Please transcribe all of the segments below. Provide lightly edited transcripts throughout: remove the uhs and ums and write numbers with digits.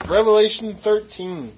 Revelation 13.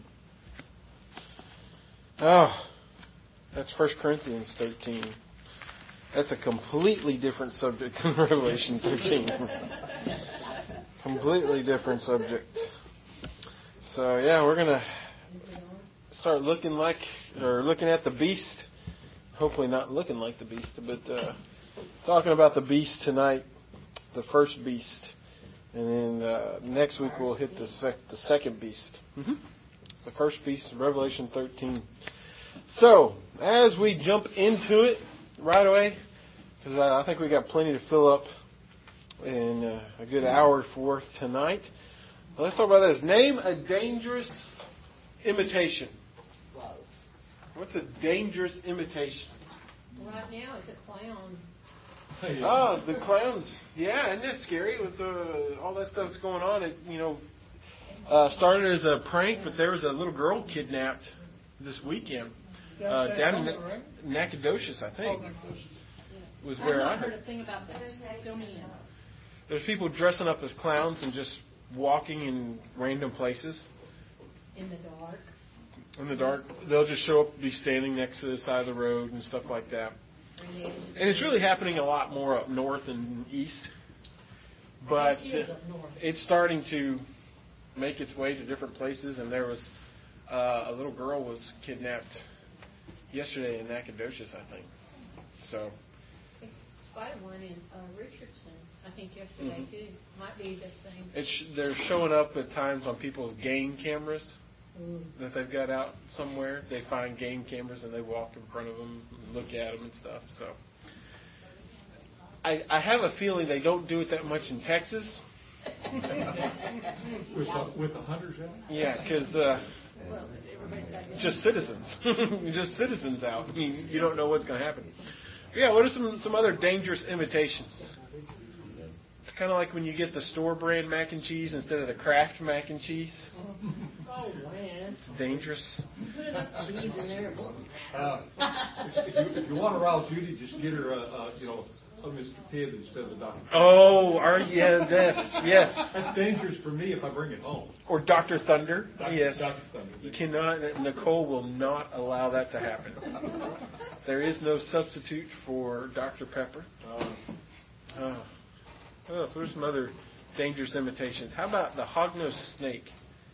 Oh, that's 1 Corinthians 13. That's a completely different subject than Revelation 13. Completely different subject. So, yeah, we're going to start looking at the beast. Hopefully not looking like the beast, but talking about the beast tonight, the first beast. And then next week we'll hit the second beast. The first beast of Revelation 13. So, as we jump into it right away, because I think we got plenty to fill up in a good hour worth tonight. Let's talk about this. Name a dangerous imitation. What's a dangerous imitation? Right now it's a clown. Oh, the clowns. Yeah, isn't that scary with all that stuff that's going on? It, started as a prank, but there was a little girl kidnapped this weekend. Down in Nacogdoches, I think. Was where I heard a thing about that. Filming it. There's people dressing up as clowns and just walking in random places. In the dark. In the dark. They'll just show up, be standing next to the side of the road and stuff like that. And it's really happening a lot more up north and east. But it's starting to make its way to different places. And there was a little girl was kidnapped yesterday in Nacogdoches, I think. So. Spider one in Richardson, I think yesterday too. Might be the same. They're showing up at times on people's game cameras that they've got out somewhere. They find game cameras and they walk in front of them and look at them and stuff. So I have a feeling they don't do it that much in Texas. With the hunters out? Yeah, because just citizens. Just citizens out. I mean, you don't know what's going to happen. Yeah, what are some other dangerous imitations? It's kind of like when you get the store brand mac and cheese instead of the Kraft mac and cheese. Oh, man. It's dangerous. If you want to rile Judy, just get her a Mr. Pibb instead of the Dr. Oh, yes. That's dangerous for me if I bring it home. Or Dr. Thunder. Yes. Dr. Thunder. You cannot, Nicole will not allow that to happen. There is no substitute for Dr. Pepper. So there's some other dangerous imitations. How about the hognose snake?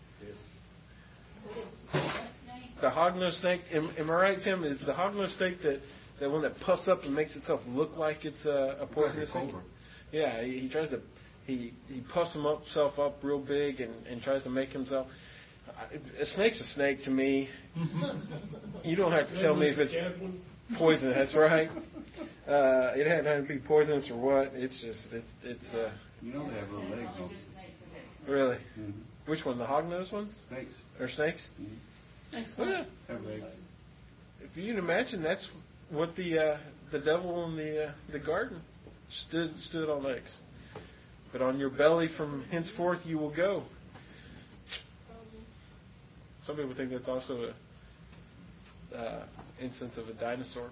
Yes. The hognose snake, am I right, Tim? Is the hognose snake the one that puffs up and makes itself look like it's a poisonous snake? Yeah, he tries to, he puffs himself up real big and tries to make himself. A snake's a snake to me. You don't have to tell me if it's poison. That's right. It had to be poisonous or what. It's just it's. You know they have little legs on. Really? Mm-hmm. Which one? The hognose ones? Snakes. Or snakes? Mm-hmm. Snakes. Oh, yeah. Have legs. If you can imagine, that's what the devil in the garden stood on legs. But on your belly from henceforth you will go. Some people think that's also a instance of a dinosaur.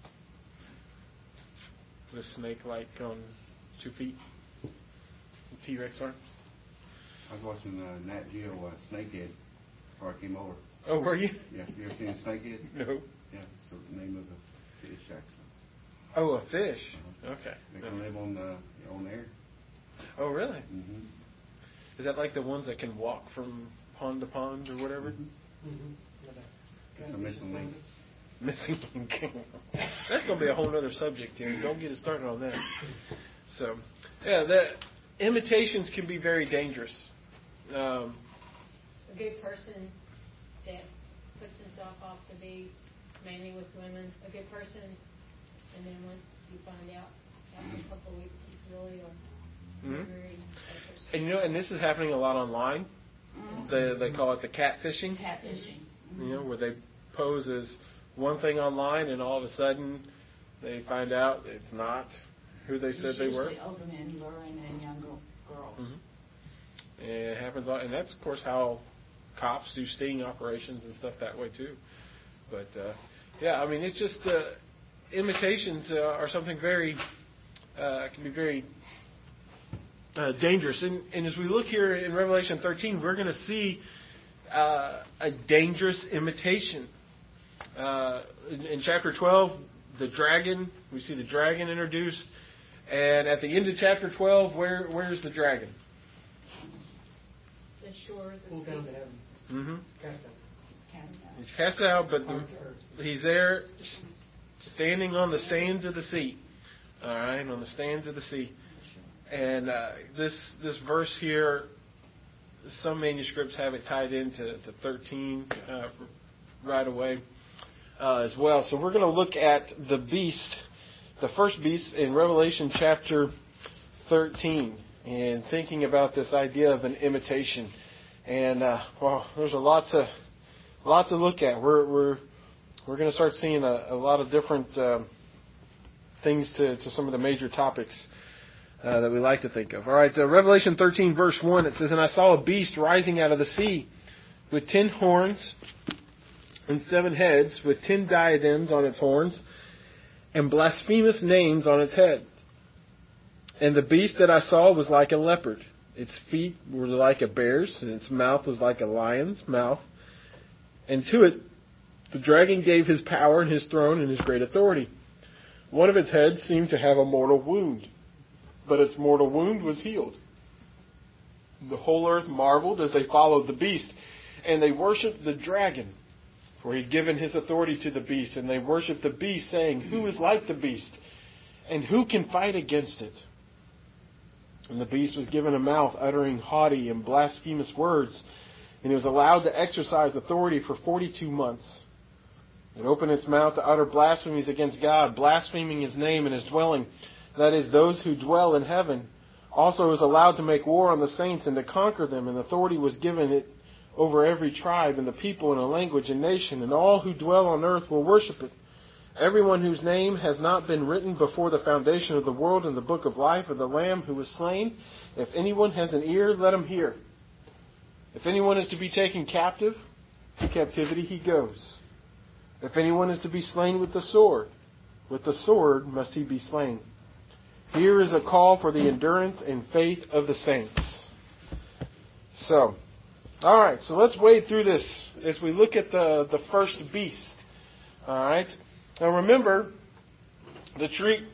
The snake like on 2 feet. T-Rex arm. I was watching Nat Geo Snakehead before I came over. Oh, were you? Yeah. You ever seen Snakehead? No. Yeah. So the name of the fish actually. Oh, a fish. Okay. They can live on air. Oh, really? Mm-hmm. Is that like the ones that can walk from pond to pond or whatever? It's a missing link. Missing link. That's going to be a whole other subject here. Don't get us started on that. So, yeah, the imitations can be very dangerous. A good person that puts himself off to be mainly with women. A good person, and then once you find out after a couple of weeks, he's really a very bad person. And this is happening a lot online. They call it the catfishing. Catfishing. Where they pose as one thing online, and all of a sudden they find out it's not who they said they were. Usually older men luring in younger girls. Mm-hmm. And it happens, and that's of course how cops do sting operations and stuff that way too. But yeah, I mean, it's just imitations are something very can be very dangerous. And as we look here in Revelation 13, we're going to see a dangerous imitation. In chapter 12, we see the dragon introduced. And at the end of chapter 12, where's the dragon? The shores of Pulled down to heaven. Mm-hmm. Cast out. He's cast out, but he's there standing on the sands of the sea. All right, on the sands of the sea. And this verse here, some manuscripts have it tied into 13 right away as well. So we're going to look at the beast, the first beast in Revelation chapter 13, and thinking about this idea of an imitation. And there's a lot to look at. We're going to start seeing a lot of different things to some of the major topics that we like to think of. All right, Revelation 13, verse 1, it says, "And I saw a beast rising out of the sea with 10 horns and 7 heads, with 10 diadems on its horns and blasphemous names on its head. And the beast that I saw was like a leopard. Its feet were like a bear's, and its mouth was like a lion's mouth. And to it the dragon gave his power and his throne and his great authority. One of its heads seemed to have a mortal wound, but its mortal wound was healed. The whole earth marveled as they followed the beast, and they worshipped the dragon, for he had given his authority to the beast. And they worshipped the beast, saying, 'Who is like the beast? And who can fight against it?' And the beast was given a mouth uttering haughty and blasphemous words, and he was allowed to exercise authority for 42 months. It opened its mouth to utter blasphemies against God, blaspheming his name and his dwelling, that is, those who dwell in heaven. Also it was allowed to make war on the saints and to conquer them, and authority was given it over every tribe and the people and the language and nation, and all who dwell on earth will worship it. Everyone whose name has not been written before the foundation of the world in the book of life of the Lamb who was slain. If anyone has an ear, let him hear. If anyone is to be taken captive, to captivity he goes. If anyone is to be slain with the sword must he be slain. Here is a call for the endurance and faith of the saints." So, all right, so let's wade through this as we look at the first beast. All right. Now remember, the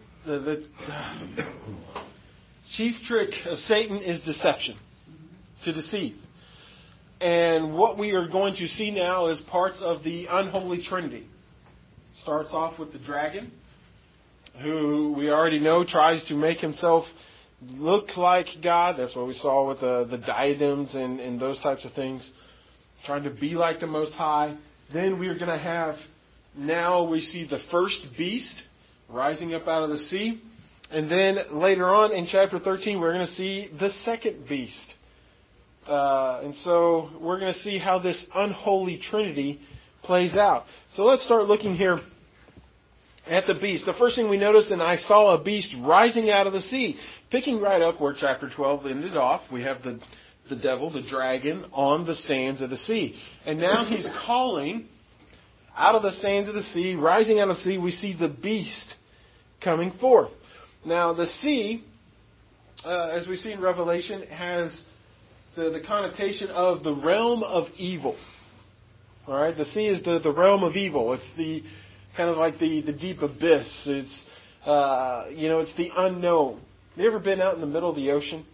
chief trick of Satan is deception, to deceive. And what we are going to see now is parts of the unholy trinity. Starts off with the dragon, who we already know tries to make himself look like God. That's what we saw with the diadems and those types of things. Trying to be like the Most High. Then we're going to have, now we see the first beast rising up out of the sea. And then later on in chapter 13, we're going to see the second beast. And so we're going to see how this unholy trinity plays out. So let's start looking here at the beast. The first thing we notice, and I saw a beast rising out of the sea. Picking right up where chapter 12 ended off, we have the devil, the dragon, on the sands of the sea. And now he's calling out of the sands of the sea, rising out of the sea, we see the beast coming forth. Now the sea, as we see in Revelation, has the connotation of the realm of evil. All right, the sea is the realm of evil. It's the kind of like the deep abyss. It's it's the unknown. You ever been out in the middle of the ocean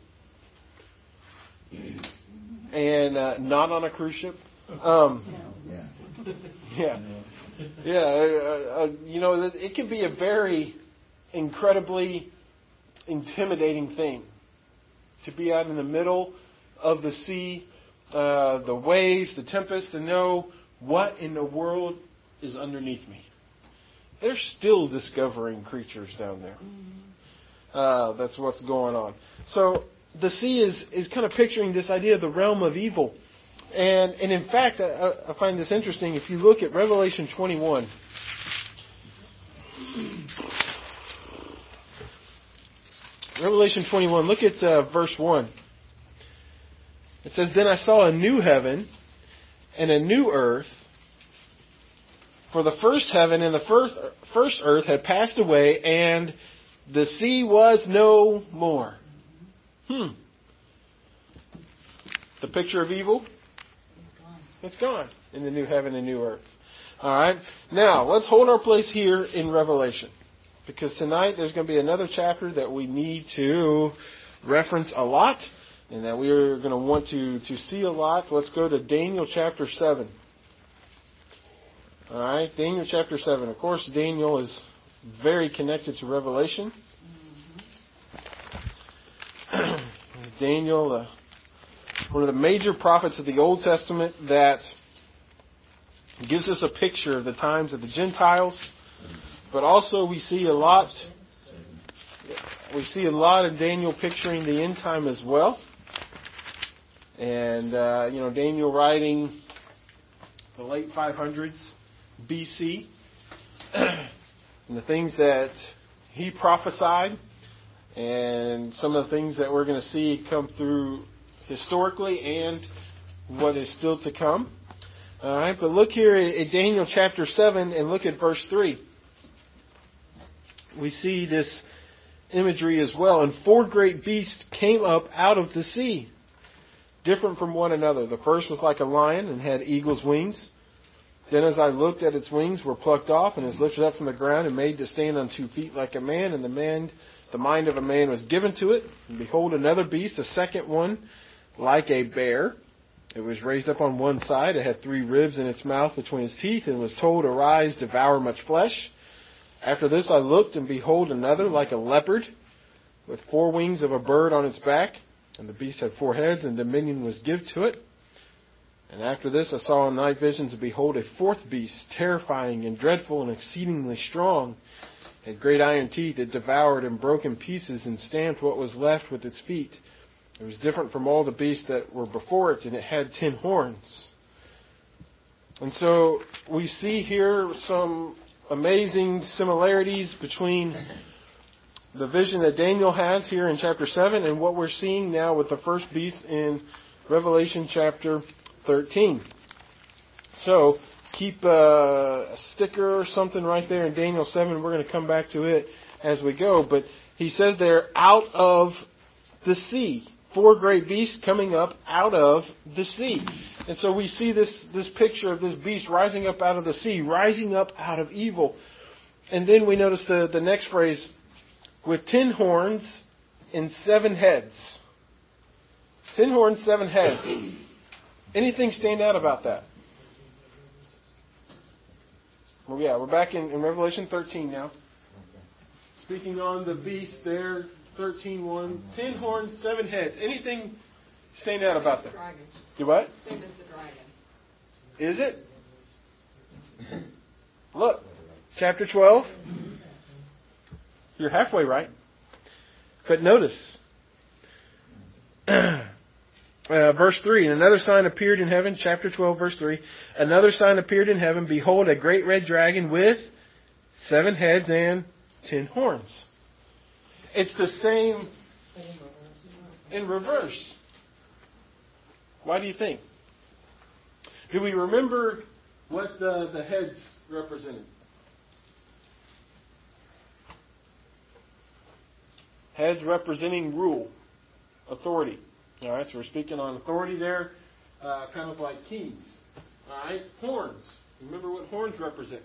and not on a cruise ship? It can be a very incredibly intimidating thing to be out in the middle of the sea, the waves, the tempest, to know what in the world is underneath me. They're still discovering creatures down there. That's what's going on. So the sea is kind of picturing this idea of the realm of evil. And in fact, I find this interesting. If you look at Revelation 21, look at verse 1. It says, "Then I saw a new heaven and a new earth, for the first heaven and the first earth had passed away, and the sea was no more." The picture of evil? It's gone. It's gone in the new heaven and new earth. All right. Now, let's hold our place here in Revelation. Because tonight there's going to be another chapter that we need to reference a lot. And that we are going to want to see a lot. Let's go to Daniel chapter 7. All right. Daniel chapter 7. Of course, Daniel is very connected to Revelation. Daniel, one of the major prophets of the Old Testament that gives us a picture of the times of the Gentiles, but also we see a lot of Daniel picturing the end time as well. And, Daniel writing the late 500s BC, and the things that he prophesied, and some of the things that we're going to see come through historically and what is still to come. All right, but look here at Daniel chapter 7 and look at verse 3. We see this imagery as well. And 4 great beasts came up out of the sea, different from one another. The first was like a lion and had eagle's wings. Then as I looked at its wings were plucked off, and is lifted up from the ground and made to stand on 2 feet like a man, and the mind of a man was given to it. And behold, another beast, a second one, like a bear. It was raised up on one side. It had 3 ribs in its mouth between its teeth, and was told, Arise, devour much flesh. After this I looked, and behold, another like a leopard, with 4 wings of a bird on its back. And the beast had 4 heads, and dominion was given to it. And after this I saw in night visions, and behold, a 4th beast, terrifying and dreadful and exceedingly strong, had great iron teeth. It devoured and broke in pieces and stamped what was left with its feet. It was different from all the beasts that were before it, and it had 10 horns. And so we see here some amazing similarities between the vision that Daniel has here in chapter 7 and what we're seeing now with the first beast in Revelation chapter 13. So keep a sticker or something right there in Daniel 7. We're going to come back to it as we go. But he says there, out of the sea. 4 great beasts coming up out of the sea. And so we see this picture of this beast rising up out of the sea, rising up out of evil. And then we notice the next phrase, with 10 horns and 7 heads. 10 horns, 7 heads. Anything stand out about that? Well, yeah, we're back in Revelation 13 now. Speaking on the beast there, 13:1. 10 horns, 7 heads. Anything stand out about that? Dragon. Do what? Same as the dragon. Is it? Look, chapter 12. You're halfway right. But notice, verse 3, and another sign appeared in heaven, chapter 12, verse 3. Another sign appeared in heaven, behold, a great red dragon with 7 heads and 10 horns. It's the same in reverse. Why do you think? Do we remember what the heads represented? Heads representing rule, authority. All right, so we're speaking on authority there, kind of like kings. All right, horns. Remember what horns represent?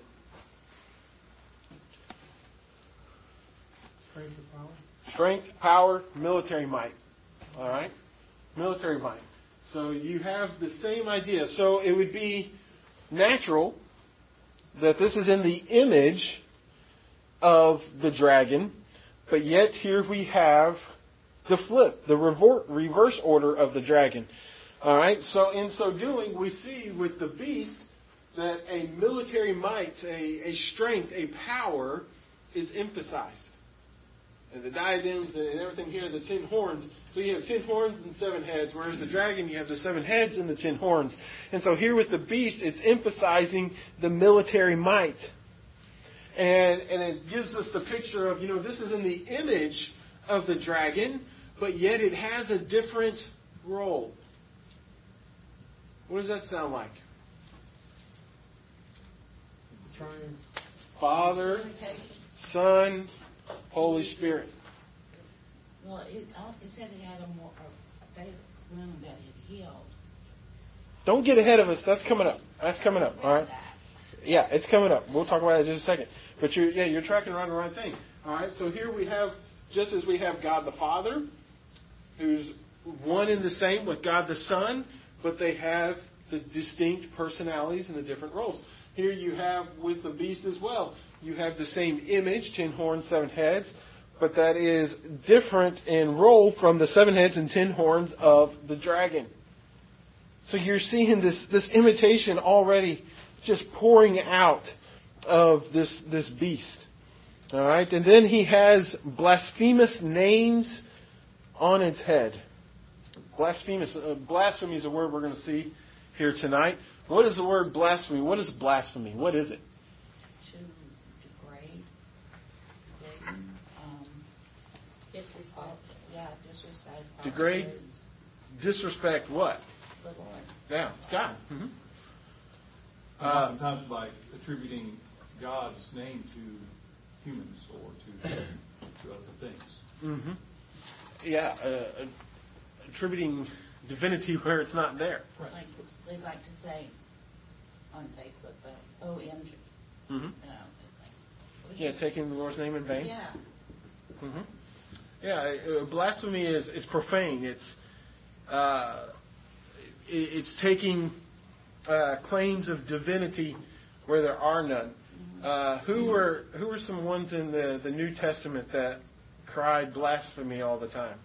Strength, power, military might. All right? Military might. So you have the same idea. So it would be natural that this is in the image of the dragon, but yet here we have the flip, the reverse order of the dragon. All right? So in so doing, we see with the beast that a military might, a strength, a power is emphasized. And the diadems and everything here, the 10 horns. So you have 10 horns and 7 heads, whereas the dragon, you have the 7 heads and the 10 horns. And so here with the beast, it's emphasizing the military might. And it gives us the picture of, this is in the image of the dragon, but yet it has a different role. What does that sound like? Father, Son, Holy Spirit. Well, it said it had a favorite wound that it healed. Don't get ahead of us. That's coming up. All right. Yeah, it's coming up. We'll talk about it in just a second. But you're tracking around the right thing. All right. So here we have, just as we have God the Father, who's one and the same with God the Son, but they have the distinct personalities and the different roles. Here you have with the beast as well. You have the same image, 10 horns, 7 heads, but that is different in role from the 7 heads and 10 horns of the dragon. So you're seeing this imitation already just pouring out of this beast. All right, and then he has blasphemous names on its head. Blasphemy is a word we're going to see here tonight. What is the word blasphemy? What is blasphemy? What is it? To degrade, disrespect. Yeah, disrespect. Degrade, disrespect what? The Lord. Yeah, God. Mm-hmm. Oftentimes by attributing God's name to humans or to other things. Mm-hmm. Yeah, attributing divinity where it's not there. Right. Like they like to say on Facebook, but OMG. Mm-hmm. It's like, Yeah, taking the Lord's name in vain. yeah. Mm-hmm. Yeah, blasphemy is profane. It's taking claims of divinity where there are none. Who were some ones in the New Testament that cried blasphemy all the time?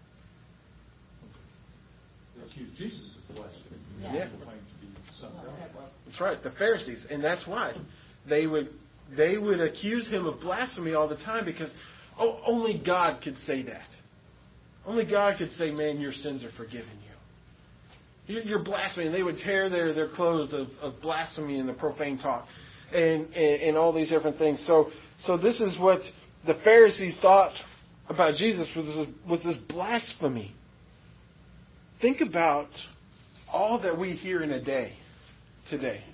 They accused Jesus of blasphemy. Yeah. He claimed to be the Son of God. That's right, the Pharisees, and that's why they would accuse him of blasphemy all the time because only God could say that. Only God could say, "Man, your sins are forgiven you. You're blaspheming." And they would tear their clothes of blasphemy and the profane talk, and all these different things. So this is what the Pharisees thought about Jesus was this blasphemy. Think about all that we hear in a day today.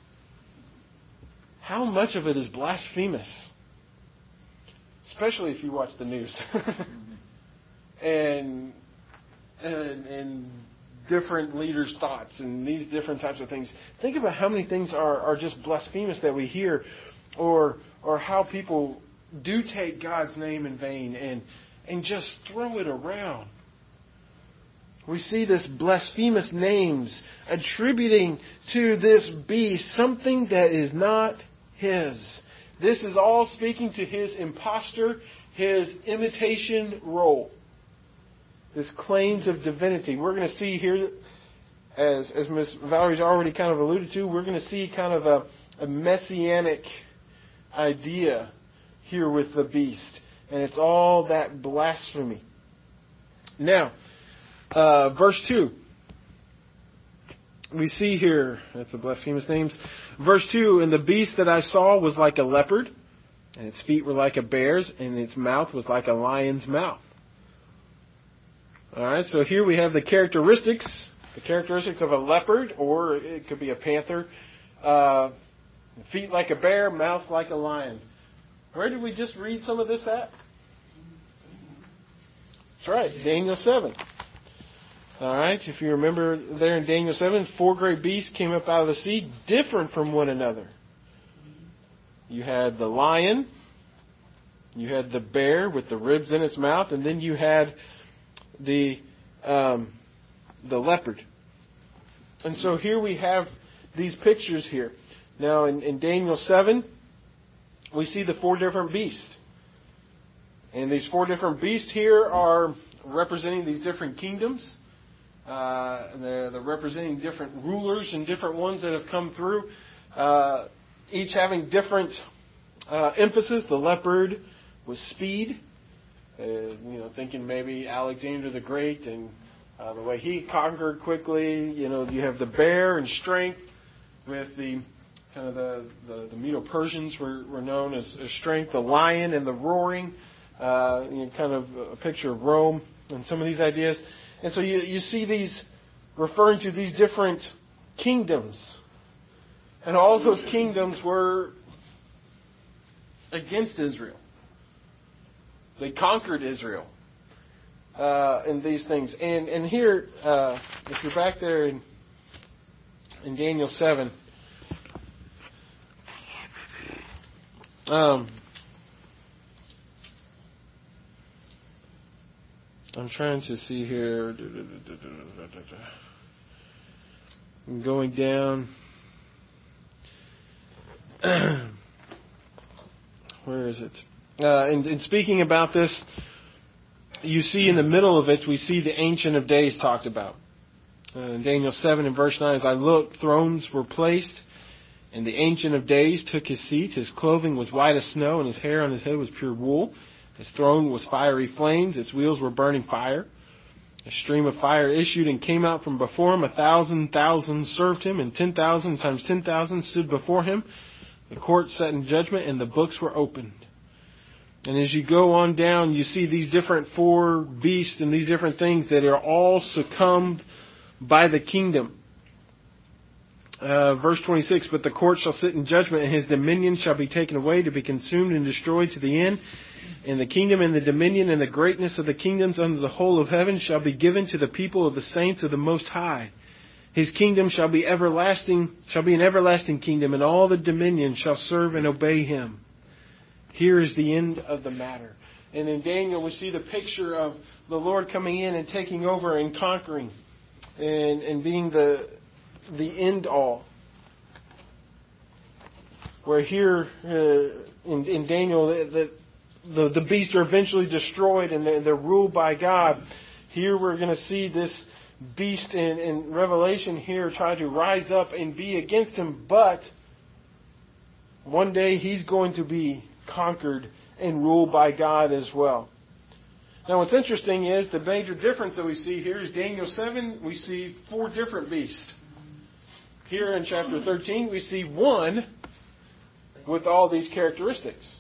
How much of it is blasphemous? Especially if you watch the news. and different leaders' thoughts and these different types of things. Think about how many things are just blasphemous that we hear, or how people do take God's name in vain and just throw it around. We see this blasphemous names attributing to this beast something that is not his. This is all speaking to his impostor, his imitation role. This claims of divinity. We're going to see here, as Ms. Valerie's already kind of alluded to, we're going to see kind of a messianic idea here with the beast. And it's all that blasphemy. Now, verse 2. We see here, that's the blasphemous names. Verse 2, "And the beast that I saw was like a leopard, and its feet were like a bear's, and its mouth was like a lion's mouth." All right, so here we have the characteristics of a leopard, or it could be a panther. Feet like a bear, mouth like a lion. Where did we just read some of this at? That's right, Daniel 7. All right, if you remember there in Daniel 7, 4 great beasts came up out of the sea, different from one another. You had the lion, you had the bear with the ribs in its mouth, and then you had the leopard. And so here we have these pictures here. Now in Daniel 7, we see the 4 different beasts. And these 4 different beasts here are representing these different kingdoms. They're representing different rulers and different ones that have come through, each having different emphasis. The leopard was speed, thinking maybe Alexander the Great and the way he conquered quickly. You have the bear and strength, with the kind of the Medo-Persians were known as strength. The lion and the roaring, kind of a picture of Rome and some of these ideas. And so you see these referring to these different kingdoms. And all of those kingdoms were against Israel. They conquered Israel. in these things. And here, if you're back there in Daniel 7, I'm trying to see here. I'm going down. Where is it? In speaking about this, you see in the middle of it, we see the Ancient of Days talked about. In Daniel 7 and verse 9, as I looked, thrones were placed, and the Ancient of Days took his seat. His clothing was white as snow, and his hair on his head was pure wool. His throne was fiery flames. Its wheels were burning fire. A stream of fire issued and came out from before him. 1,000,000 served him, and 10,000 times 10,000 stood before him. The court sat in judgment, and the books were opened. And as you go on down, you see these different four beasts and these different things that are all succumbed by the kingdom. Verse 26, but the court shall sit in judgment, and his dominion shall be taken away to be consumed and destroyed to the end. And the kingdom and the dominion and the greatness of the kingdoms under the whole of heaven shall be given to the people of the saints of the Most High. His kingdom shall be everlasting, shall be an everlasting kingdom, and all the dominions shall serve and obey him. Here is the end of the matter. And in Daniel, we see the picture of the Lord coming in and taking over and conquering and being the end all. Where here in Daniel, the beasts are eventually destroyed and they're ruled by God. Here we're going to see this beast in Revelation here try to rise up and be against him, but one day he's going to be conquered and ruled by God as well. Now what's interesting is the major difference that we see here is Daniel 7, we see 4 different beasts. Here in chapter 13, we see one with all these characteristics.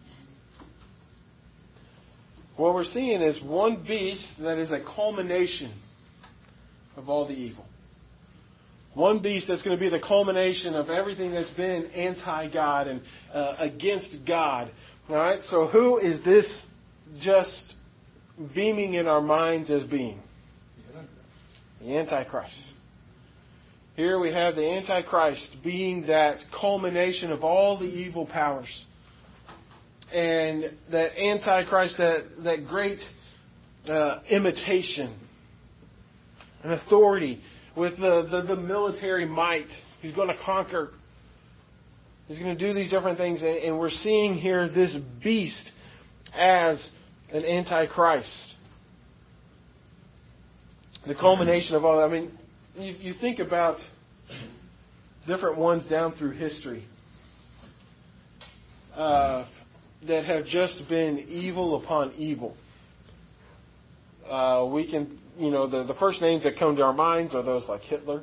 What we're seeing is one beast that is a culmination of all the evil. One beast that's going to be the culmination of everything that's been anti-God and against God. All right, so who is this just beaming in our minds as being? The Antichrist. Here we have the Antichrist being that culmination of all the evil powers. And that Antichrist, that great imitation and authority with the military might. He's going to conquer. He's going to do these different things. And we're seeing here this beast as an Antichrist. The culmination of all that. I mean, you think about different ones down through history that have just been evil upon evil. We can, the first names that come to our minds are those like Hitler,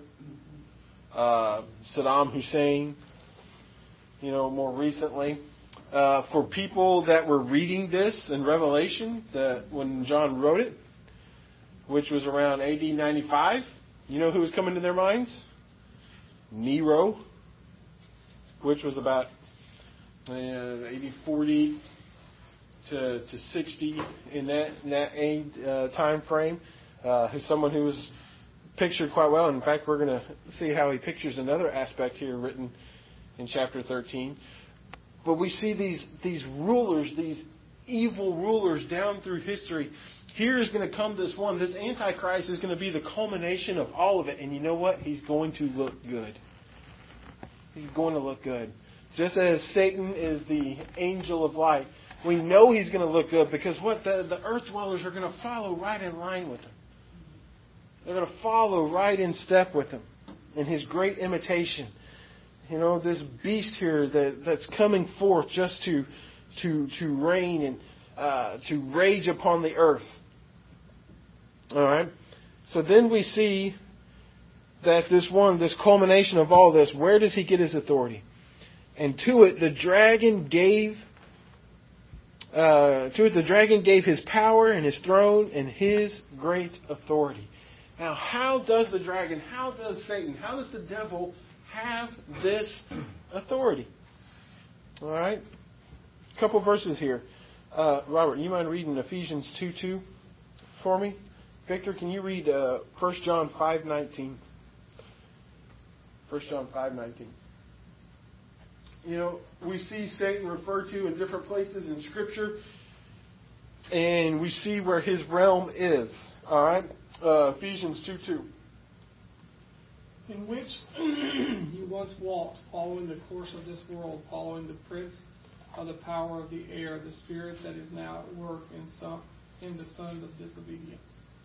Saddam Hussein, more recently. For people that were reading this in Revelation, when John wrote it, which was around AD 95, you know who was coming to their minds? Nero, which was about AD 40 to 60 in that time frame. Who's someone who was pictured quite well. In fact, we're going to see how he pictures another aspect here written in chapter 13. But we see these rulers, these evil rulers down through history. Here is going to come this one. This Antichrist is going to be the culmination of all of it. And you know what? He's going to look good. He's going to look good. Just as Satan is the angel of light, we know he's going to look good because the earth dwellers are going to follow right in line with him. They're going to follow right in step with him in his great imitation. This beast here that's coming forth just to reign and to rage upon the earth. All right. So then we see that this culmination of all this, where does he get his authority? And to it the dragon gave his power and his throne and his great authority. Now, how does Satan, how does the devil have this authority? All right. A couple verses here. Robert, you mind reading Ephesians 2:2? for me? Victor, can you read 1 John 5:19? 1 John 5:19. You know, we see Satan referred to in different places in Scripture, and we see where his realm is. All right? Ephesians 2:2. In which you once walked, following the course of this world, following the prince of the power of the air, the spirit that is now at work in the sons of disobedience.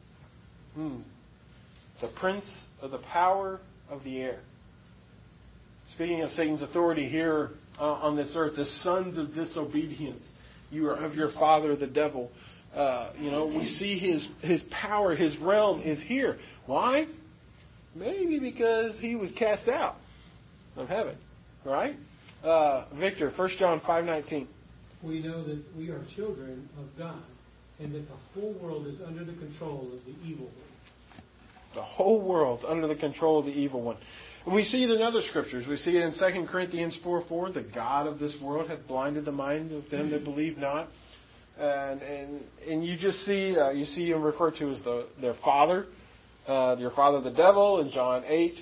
The prince of the power of the air. Speaking of Satan's authority here on this earth, the sons of disobedience. You are of your father, the devil. We see his power, his realm is here. Why? Maybe because he was cast out of heaven, right? Victor, 1 John 5:19. We know that we are children of God, and that the whole world is under the control of the evil one. The whole world under the control of the evil one. And we see it in other scriptures. We see it in 2 Corinthians 4:4. The God of this world hath blinded the mind of them that believe not. And you just see him referred to as their father. Your father the devil in John 8.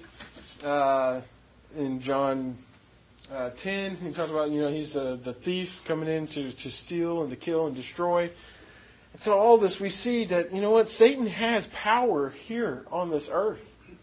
In John 10, he talks about, he's the thief coming in to steal and to kill and destroy. And so all this, we see that, Satan has power here on this earth.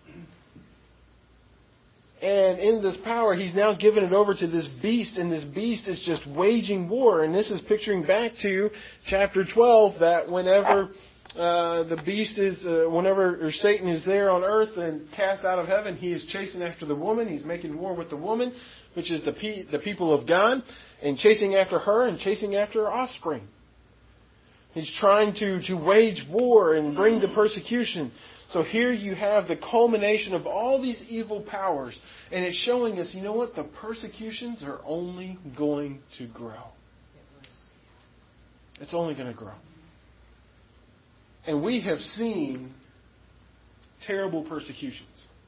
And in this power, he's now given it over to this beast, and this beast is just waging war. And this is picturing back to chapter 12, that whenever the beast is, whenever Satan is there on earth and cast out of heaven, he is chasing after the woman. He's making war with the woman, which is the people of God, and chasing after her and chasing after her offspring. He's trying to wage war and bring the persecution. So here you have the culmination of all these evil powers, and it's showing us, the persecutions are only going to grow. It's only going to grow. And we have seen terrible persecutions.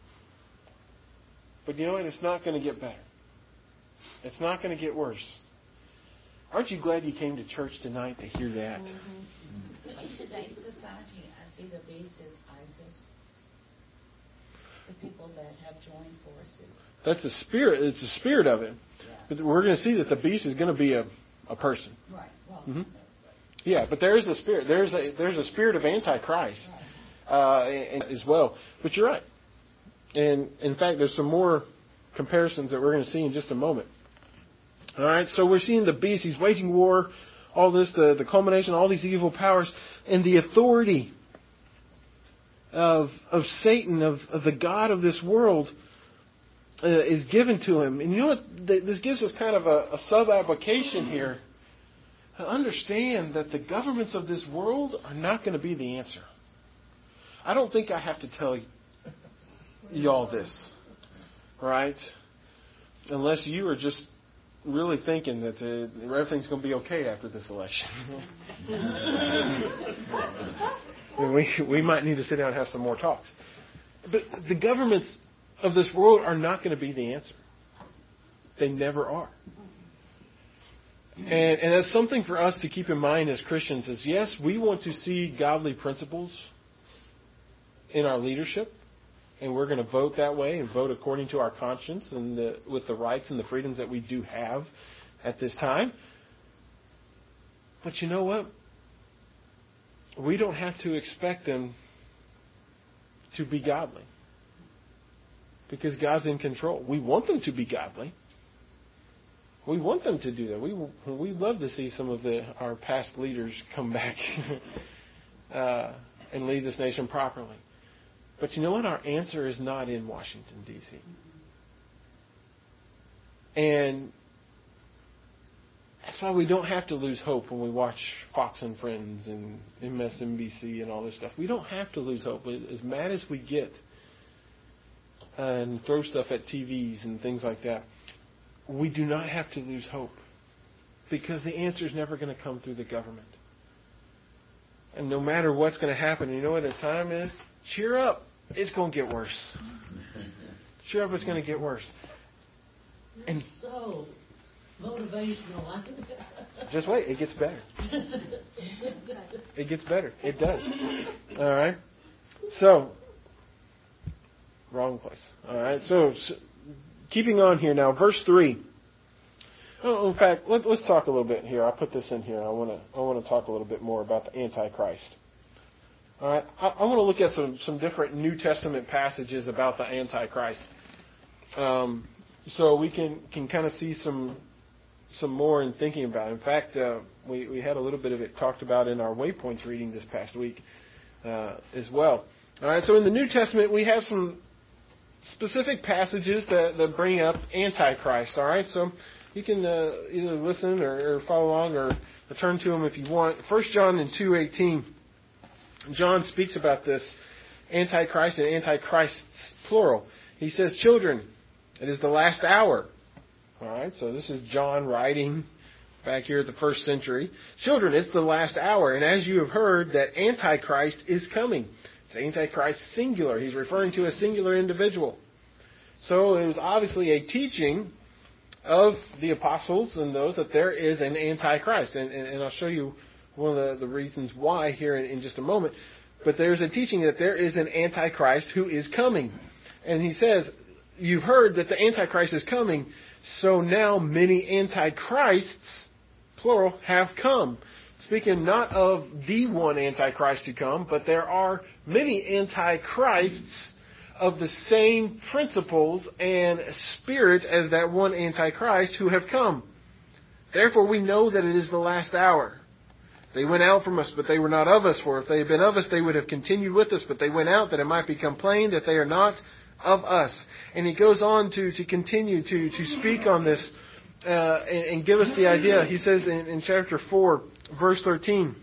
But you know what? It's not going to get better. It's not going to get worse. Aren't you glad you came to church tonight to hear that? Mm-hmm. In today's society, I see the beast as ISIS. The people that have joined forces. That's the spirit. It's the spirit of it. Yeah. But we're going to see that the beast is going to be a person. Right. Well, mm-hmm. Yeah, but there is a spirit. There's a spirit of Antichrist as well. But you're right. And in fact, there's some more comparisons that we're going to see in just a moment. All right, so we're seeing the beast. He's waging war. All this, the culmination, all these evil powers, and the authority of Satan, of the God of this world, is given to him. And you know what? This gives us kind of a sub-application here. To understand that the governments of this world are not going to be the answer. I don't think I have to tell y'all this, right? Unless you are just really thinking that everything's going to be okay after this election. we might need to sit down and have some more talks. But the governments of this world are not going to be the answer. They never are. And that's something for us to keep in mind as Christians is, yes, we want to see godly principles in our leadership, and we're going to vote that way and vote according to our conscience and with the rights and the freedoms that we do have at this time. But you know what? We don't have to expect them to be godly, because God's in control. We want them to be godly. We want them to do that. We love to see some of our past leaders come back and lead this nation properly. But you know what? Our answer is not in Washington, D.C. And that's why we don't have to lose hope when we watch Fox and Friends and MSNBC and all this stuff. We don't have to lose hope. As mad as we get and throw stuff at TVs and things like that, we do not have to lose hope, because the answer is never going to come through the government. And no matter what's going to happen, you know what his time is? Cheer up. It's going to get worse. Cheer up, it's going to get worse. And so Motivational. Just wait, it gets better. It gets better. It does. All right. So, wrong place. All right. So keeping on here now, verse 3. Oh, in fact, let's talk a little bit here. I'll put this in here. I want to talk a little bit more about the Antichrist. All right. I want to look at some different New Testament passages about the Antichrist, so we can kind of see some more in thinking about it. In fact, we had a little bit of it talked about in our Waypoints reading this past week as well. All right. So in the New Testament, we have some specific passages that bring up Antichrist. All right. So you can either listen or follow along or turn to them if you want. 1 John 2:18. John speaks about this Antichrist and Antichrists, plural. He says, "Children, it is the last hour." All right, so this is John writing back here at the first century. "Children, it's the last hour, and as you have heard that Antichrist is coming." It's Antichrist singular. He's referring to a singular individual. So it was obviously a teaching of the apostles and those that there is an Antichrist. And I'll show you one of the reasons why here in just a moment. But there's a teaching that there is an Antichrist who is coming. And he says, you've heard that the Antichrist is coming, so now many Antichrists, plural, have come. Speaking not of the one Antichrist to come, but there are many Antichrists of the same principles and spirit as that one Antichrist who have come. Therefore we know that it is the last hour. They went out from us, but they were not of us. For if they had been of us, they would have continued with us. But they went out that it might become plain that they are not of us. And he goes on to continue to speak on this and give us the idea. He says in chapter 4, verse 13,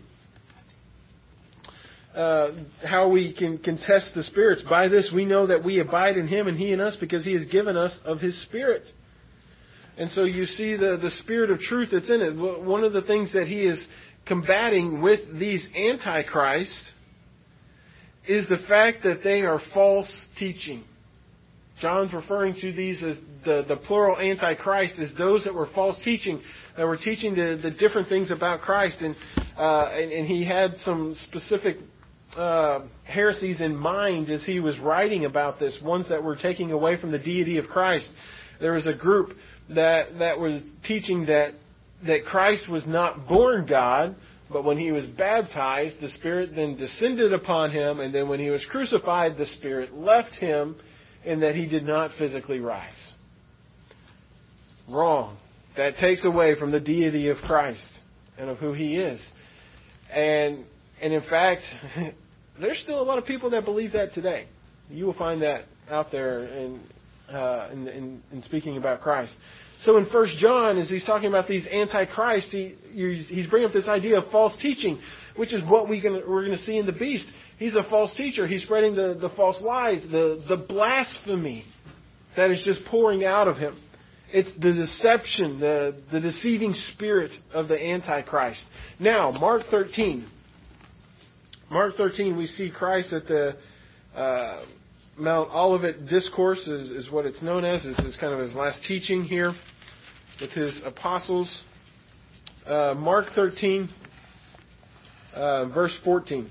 how we can test the spirits. By this we know that we abide in him and he in us, because he has given us of his Spirit. And so you see the Spirit of truth that's in it. One of the things that he is combating with these Antichrists is the fact that they are false teaching. John's referring to these as the plural Antichrist as those that were false teaching, that were teaching the different things about Christ. And he had some specific heresies in mind as he was writing about this, ones that were taking away from the deity of Christ. There was a group that was teaching that Christ was not born God, but when he was baptized, the Spirit then descended upon him, and then when he was crucified, the Spirit left him, and that he did not physically rise. Wrong. That takes away from the deity of Christ and of who he is. And in fact, there's still a lot of people that believe that today. You will find that out there in speaking about Christ. So in 1 John, as he's talking about these Antichrists, he's bringing up this idea of false teaching, which is what we're going to see in the beast. He's a false teacher. He's spreading the false lies, the blasphemy that is just pouring out of him. It's the deception, the deceiving spirit of the Antichrist. Now, Mark 13. Mark 13, we see Christ at the Mount Olivet Discourse is what it's known as. This is kind of his last teaching here with his apostles. Mark 13, verse 14.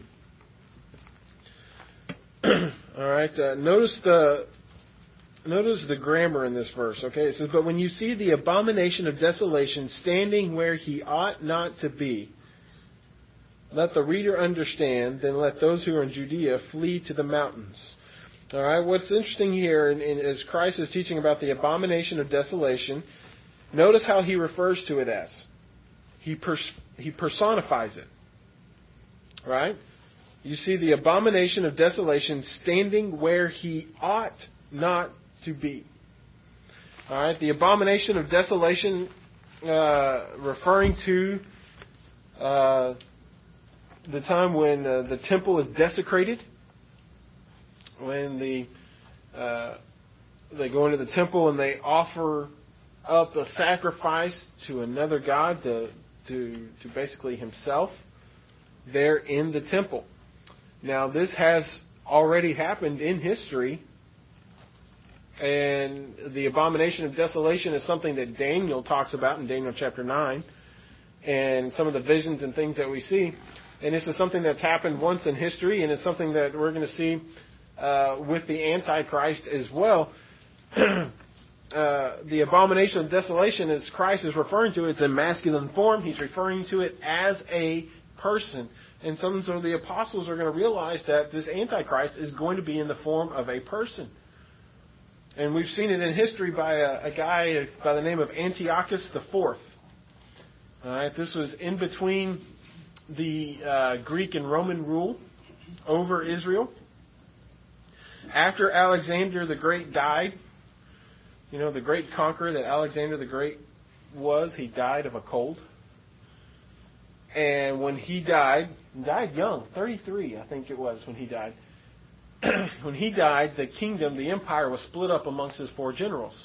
All right. Notice the grammar in this verse. Okay, it says, "But when you see the abomination of desolation standing where he ought not to be, let the reader understand. Then let those who are in Judea flee to the mountains." All right. What's interesting here, as Christ is teaching about the abomination of desolation, notice how he refers to it as. He personifies it. Right? You see the abomination of desolation standing where he ought not to be. All right. The abomination of desolation, referring to the time when the temple is desecrated. When they go into the temple and they offer up a sacrifice to another god, to basically himself, there in the temple. Now, this has already happened in history And the abomination of desolation is something that Daniel talks about in Daniel chapter 9. And some of the visions and things that we see. And this is something that's happened once in history, and it's something that we're going to see with the Antichrist as well. The abomination of desolation, as Christ is referring to, it's in masculine form. He's referring to it as a person. And so the apostles are going to realize that this Antichrist is going to be in the form of a person. And we've seen it in history by a guy by the name of Antiochus IV. All right, this was in between the Greek and Roman rule over Israel. After Alexander the Great died, the great conqueror that Alexander the Great was, he died of a cold. And when he died young, 33 I think it was when he died. When he died, the kingdom, the empire was split up amongst his 4 generals.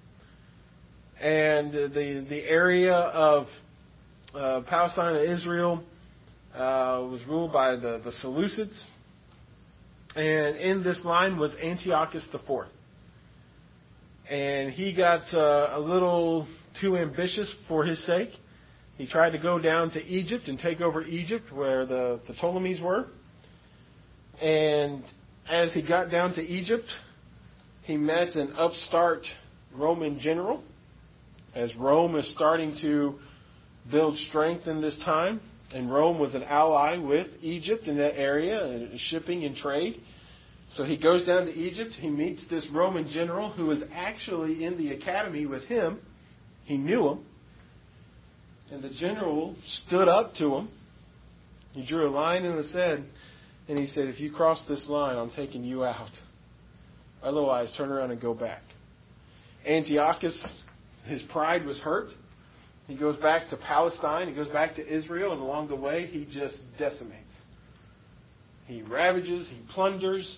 And the area of Palestine and Israel was ruled by the Seleucids. And in this line was Antiochus IV. And he got a little too ambitious for his sake. He tried to go down to Egypt and take over Egypt where the Ptolemies were. And as he got down to Egypt, he met an upstart Roman general. As Rome is starting to build strength in this time, and Rome was an ally with Egypt in that area, shipping and trade. So he goes down to Egypt. He meets this Roman general who was actually in the academy with him. He knew him. And the general stood up to him. He drew a line in the sand, and he said, "If you cross this line, I'm taking you out. Otherwise, turn around and go back." Antiochus, his pride was hurt. He goes back to Palestine. He goes back to Israel. And along the way, he just decimates. He ravages. He plunders.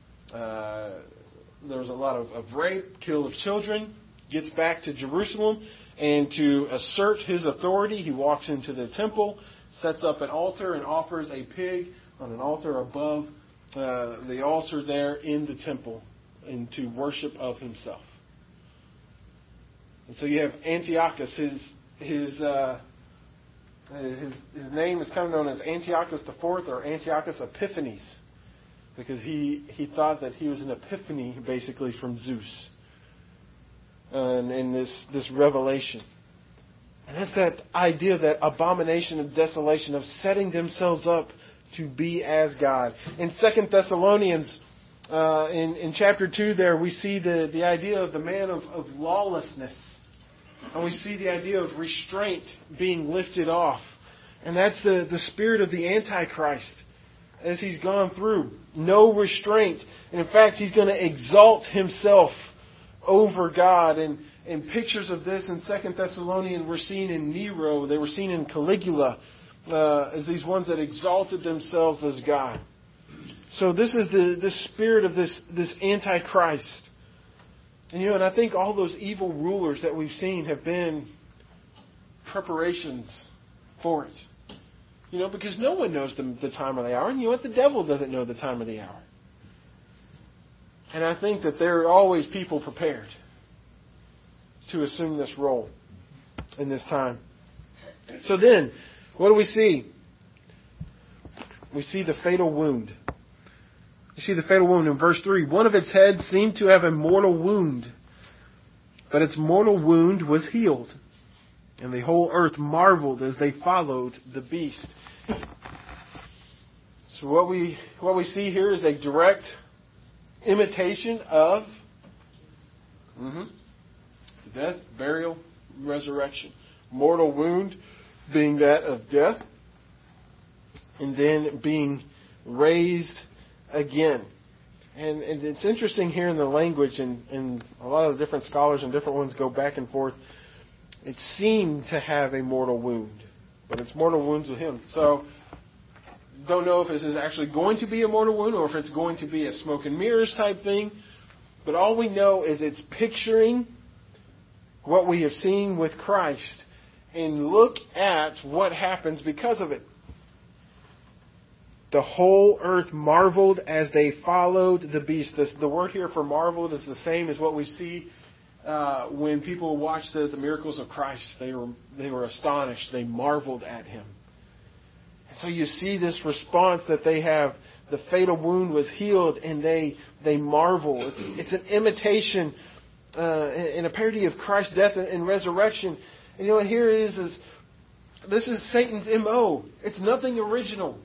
There was a lot of rape, kill of children. Gets back to Jerusalem. And to assert his authority, he walks into the temple, sets up an altar, and offers a pig on an altar above the altar there in the temple, and to worship of himself. And so you have Antiochus. His name is kind of known as Antiochus IV or Antiochus Epiphanes, because he thought that he was an epiphany basically from Zeus. And in this revelation. And that's that idea, that abomination of desolation, of setting themselves up to be as God. In 2 Thessalonians, in chapter 2 there, we see the idea of the man of lawlessness. And we see the idea of restraint being lifted off. And that's the spirit of the Antichrist as he's gone through. No restraint. And in fact, he's going to exalt himself over God. And pictures of this in 2 Thessalonians were seen in Nero. They were seen in Caligula as these ones that exalted themselves as God. So this is the spirit of this Antichrist. And I think all those evil rulers that we've seen have been preparations for it. Because no one knows the time of the hour. And the devil doesn't know the time of the hour. And I think that there are always people prepared to assume this role in this time. So then, what do we see? We see the fatal wound. You see the fatal wound in verse 3. One of its heads seemed to have a mortal wound, but its mortal wound was healed. And the whole earth marveled as they followed the beast. So what we see here is a direct imitation of death, burial, resurrection. Mortal wound being that of death, and then being raised again. And it's interesting here in the language, and a lot of the different scholars and different ones go back and forth. It seemed to have a mortal wound, but it's mortal wounds with him. So, don't know if this is actually going to be a mortal wound or if it's going to be a smoke and mirrors type thing. But all we know is it's picturing what we have seen with Christ, and look at what happens because of it. The whole earth marveled as they followed the beast. The word here for marveled is the same as what we see when people watch the miracles of Christ. They were astonished. They marveled at Him. So you see this response that they have. The fatal wound was healed, and they marvel. It's an imitation and a parody of Christ's death and resurrection. And you know what here is this is Satan's M.O. It's nothing original.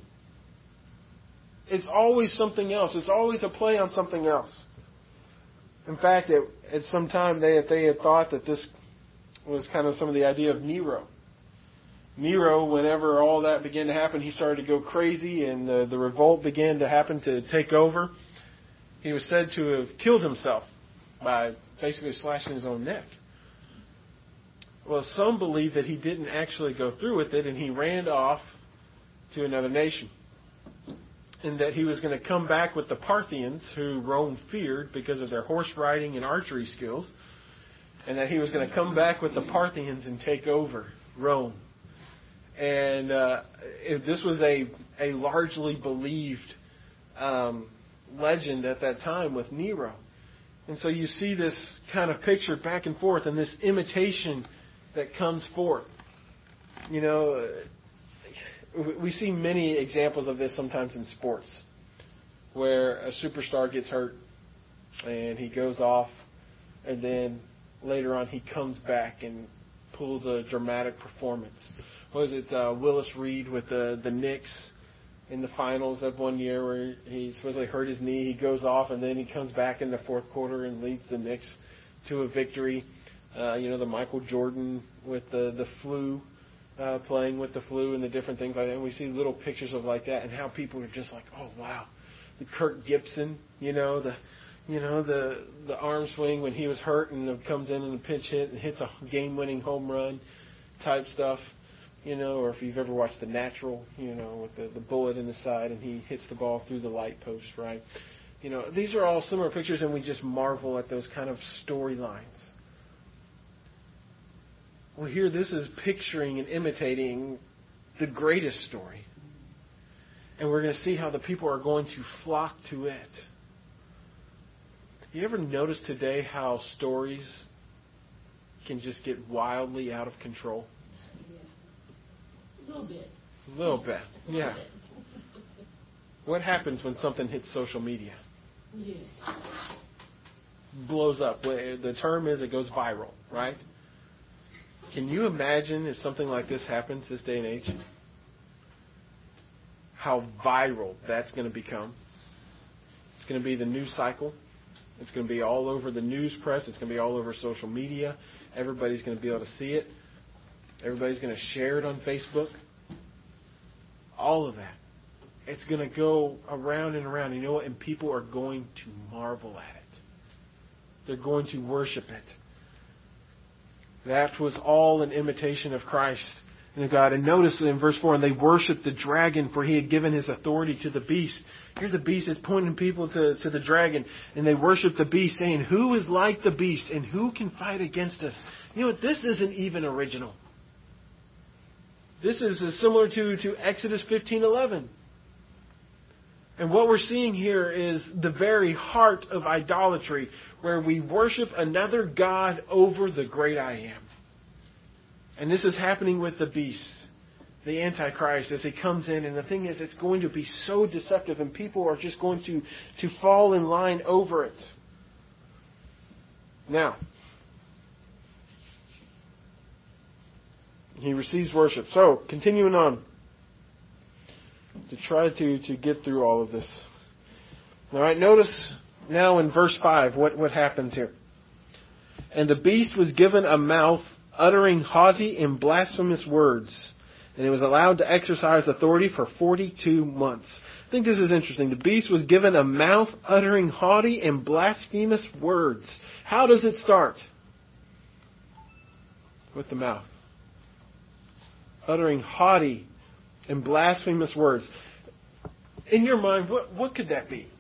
It's always something else. It's always a play on something else. In fact, at some time they had thought that this was kind of some of the idea of Nero. Nero, whenever all that began to happen, he started to go crazy, and the revolt began to happen to take over. He was said to have killed himself by basically slashing his own neck. Well, some believe that he didn't actually go through with it, and he ran off to another nation. And that he was going to come back with the Parthians, who Rome feared because of their horse riding and archery skills. And that he was going to come back with the Parthians and take over Rome. And this was a largely believed legend at that time with Nero. And so you see this kind of picture back and forth and this imitation that comes forth. You know, we see many examples of this sometimes in sports, where a superstar gets hurt and he goes off, and then later on he comes back and pulls a dramatic performance. What was it, Willis Reed with the Knicks in the finals of one year, where he supposedly hurt his knee. He goes off, and then he comes back in the fourth quarter and leads the Knicks to a victory. The Michael Jordan with the flu. Playing with the flu and the different things like that. And we see little pictures of like that, and how people are just like, oh wow, the Kirk Gibson, the arm swing when he was hurt and comes in a pinch hit and hits a game-winning home run type stuff, or if you've ever watched The Natural, with the bullet in the side and he hits the ball through the light post, right? These are all similar pictures, and we just marvel at those kind of storylines. Well, here this is picturing and imitating the greatest story. And we're going to see how the people are going to flock to it. You ever notice today how stories can just get wildly out of control? Yeah. A little bit, yeah. What happens when something hits social media? Yeah. Blows up. The term is it goes viral, right? Can you imagine if something like this happens this day and age? How viral that's going to become. It's going to be the news cycle. It's going to be all over the news press. It's going to be all over social media. Everybody's going to be able to see it. Everybody's going to share it on Facebook. All of that. It's going to go around and around. You know what? And people are going to marvel at it. They're going to worship it. That was all an imitation of Christ and God. And notice in verse 4, and they worshipped the dragon, for he had given his authority to the beast. Here's the beast that's pointing people to the dragon. And they worshipped the beast, saying, who is like the beast, and who can fight against us? You know what? This isn't even original. This is similar to Exodus 15:11. And what we're seeing here is the very heart of idolatry, where we worship another god over the great I am. And this is happening with the beast, the Antichrist, as he comes in. And the thing is, it's going to be so deceptive, and people are just going to fall in line over it. Now, he receives worship. So, continuing on, to try to get through all of this. All right, notice now in verse 5 what happens here. And the beast was given a mouth uttering haughty and blasphemous words, and it was allowed to exercise authority for 42 months. I think this is interesting. The beast was given a mouth uttering haughty and blasphemous words. How does it start? With the mouth. Uttering haughty and blasphemous words. In your mind, what could that be?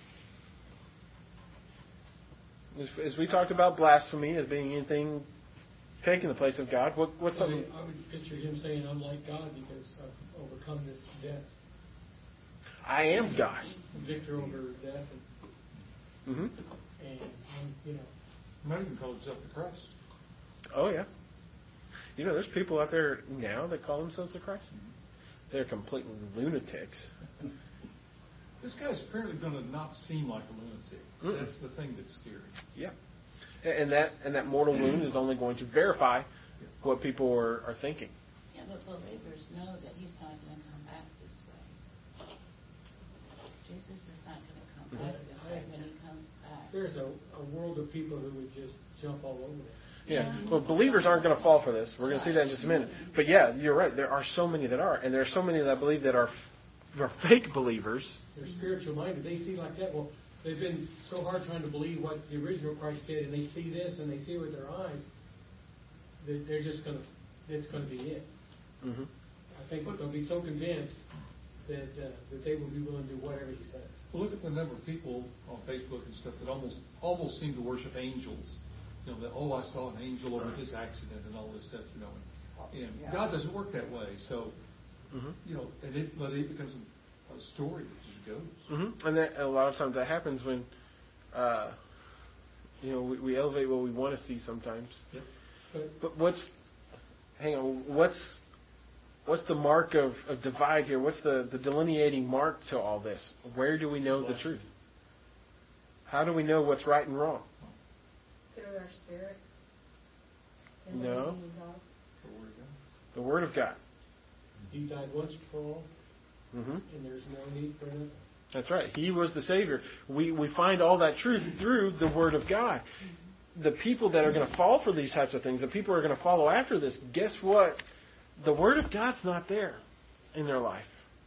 As we talked about blasphemy as being anything taking the place of God, what's something? I would picture him saying, I'm like God because I've overcome this death. I am God. Victor over death. Mm-hmm. And Might even call himself the Christ. Oh, yeah. There's people out there now that call themselves the Christ. They're complete lunatics. This guy's apparently going to not seem like a lunatic. Mm-mm. That's the thing that's scary. Yeah. And that mortal wound is only going to verify what people are thinking. Yeah, but believers know that he's not going to come back this way. Jesus is not going to come back this way when he comes back. there's a world of people who would just jump all over it. Yeah. Well, believers aren't going to fall for this. We're going to see that in just a minute. But yeah, you're right. There are so many that are. And there are so many that I believe that are fake believers. They're spiritual minded. They see like that. Well, they've been so hard trying to believe what the original Christ did, and they see this and they see it with their eyes. That they're just going to, it's going to be it. Mm-hmm. I think they'll be so convinced that they will be willing to do whatever he says. Well, look at the number of people on Facebook and stuff that almost seem to worship angels. That, I saw an angel over this accident and all this stuff, And God doesn't work that way. So, but it becomes a story that just goes. Mm-hmm. And that, a lot of times that happens when, we elevate what we want to see sometimes. Yep. But what's the mark of divide here? What's the delineating mark to all this? Where do we know the truth? How do we know what's right and wrong? Through our spirit. No. The Word of God. The Word of God. He died once for all, Mm-hmm. and there's no need for another. That's right. He was the Savior. We find all that truth through the Word of God. The people that are going to fall for these types of things, the people who are going to follow after this, guess what? The Word of God's not there in their life.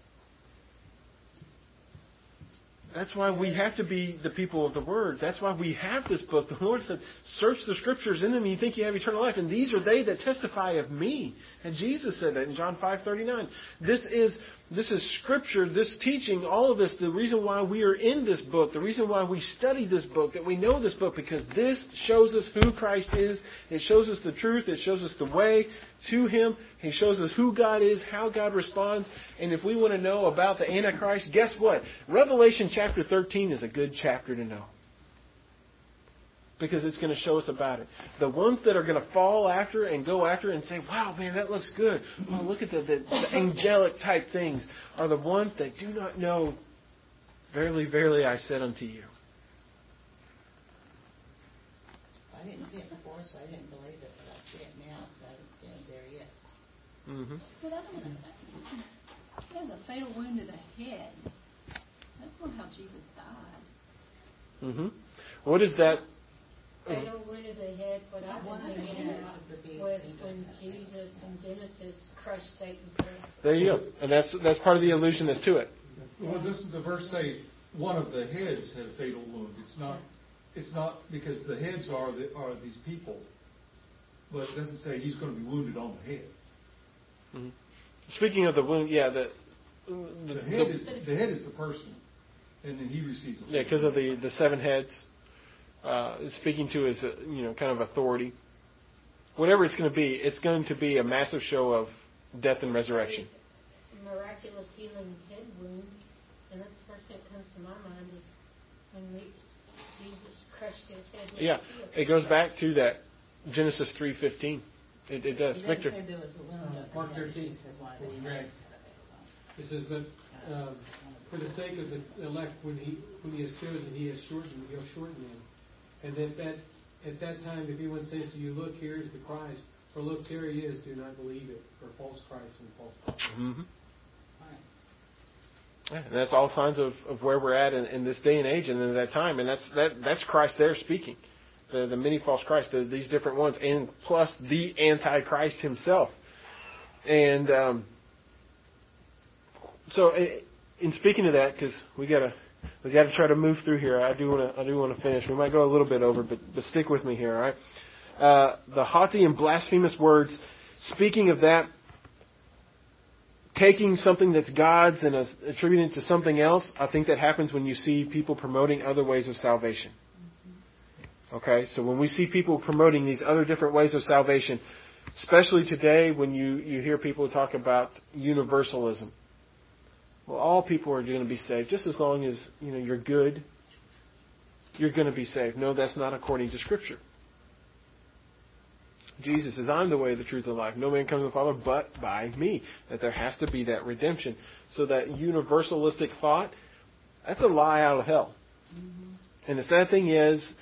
That's why we have to be the people of the Word. That's why we have this book. The Lord said, search the Scriptures in them and you think you have eternal life. And these are they that testify of me. And Jesus said that in John 5:39. This is Scripture, this teaching, all of this, the reason why we are in this book, the reason why we study this book, that we know this book, because this shows us who Christ is. It shows us the truth. It shows us the way to Him. He shows us who God is, how God responds. And if we want to know about the Antichrist, guess what? Revelation chapter 13 is a good chapter to know. Because it's going to show us about it. The ones that are going to fall after and go after and say, wow, man, that looks good. Wow, look at the angelic type things, are the ones that do not know, verily, verily, I said unto you. I didn't see it before, so I didn't believe it, but I see it now, so there he is. Mm-hmm. But I don't know. He has a fatal wound to the head. That's not how Jesus died. Mm-hmm. What is that? Fatal wound to the head. What I didn't figure out was when Jesus in Genesis crushed Satan's head. There you go. And that's part of the illusion that's to it. Well, doesn't the verse say one of the heads had a fatal wound? It's not because the heads are these people, but it doesn't say he's going to be wounded on the head. Mm-hmm. Speaking of the wound, the head is the person, and then he receives it. Yeah, because of the seven heads. Speaking to his, kind of authority. Whatever it's going to be a massive show of death and resurrection. Miraculous healing head wound, and that's the first thing that comes to my mind is when Jesus crushed his head. Yeah, it goes back to that Genesis 3:15. It does. He Victor. didn't say there was a wound of the Mark head. 13. He said one of the heads had a fatal wound. It says, but for the sake of the elect, when he has chosen, he'll shorten them. And at that time, if anyone says to you, look, here is the Christ, or look, there he is, do not believe it, for false Christ and false prophet. Mm-hmm. Yeah, and that's all signs of where we're at in this day and age and in that time. And that's Christ there speaking. The many false Christs, these different ones, and plus the Antichrist himself. And so, in speaking of that, because we got to try to move through here. I do want to finish. We might go a little bit over, but stick with me here, all right? The haughty and blasphemous words. Speaking of that, taking something that's God's and attributing it to something else, I think that happens when you see people promoting other ways of salvation. Okay, so when we see people promoting these other different ways of salvation, especially today when you hear people talk about universalism. well, all people are going to be saved. Just as long as, you're good, you're going to be saved. No, that's not according to Scripture. Jesus says, I'm the way, the truth, and the life. No man comes to the Father but by me. That there has to be that redemption. So that universalistic thought, that's a lie out of hell. Mm-hmm. And the sad thing is,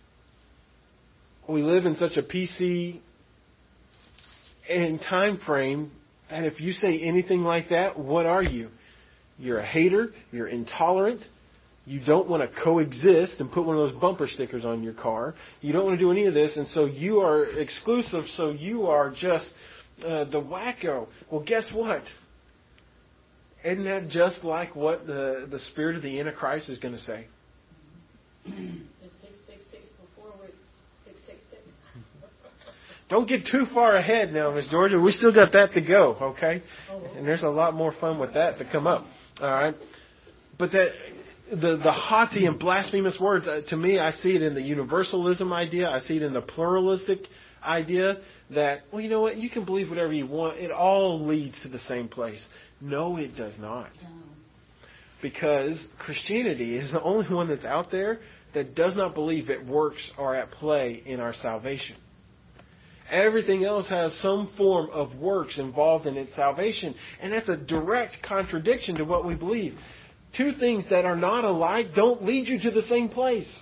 we live in such a PC and time frame that if you say anything like that, what are you? You're a hater. You're intolerant. You don't want to coexist and put one of those bumper stickers on your car. You don't want to do any of this, and so you are exclusive, so you are just the wacko. Well, guess what? Isn't that just like what the spirit of the Antichrist is going to say? The 666 before was 666. Don't get too far ahead now, Miss Georgia. We still got that to go, okay? And there's a lot more fun with that to come up, all right? But that... The haughty and blasphemous words, to me, I see it in the universalism idea. I see it in the pluralistic idea that, well, you know what? You can believe whatever you want. It all leads to the same place. No, it does not. No. Because Christianity is the only one that's out there that does not believe that works are at play in our salvation. Everything else has some form of works involved in its salvation. And that's a direct contradiction to what we believe. Two things that are not alike don't lead you to the same place.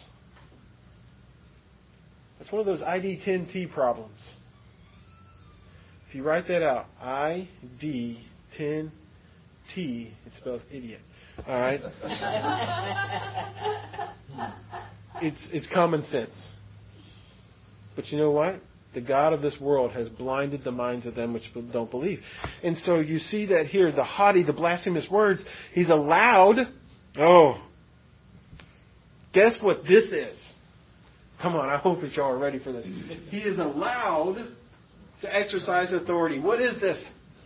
That's one of those ID10T problems. If you write that out, ID10T, it spells idiot. All right? It's common sense. But you know what? The God of this world has blinded the minds of them which don't believe. And so you see that here, the haughty, the blasphemous words, he's allowed. Oh, guess what this is? Come on, I hope that y'all are ready for this. He is allowed to exercise authority. What is this?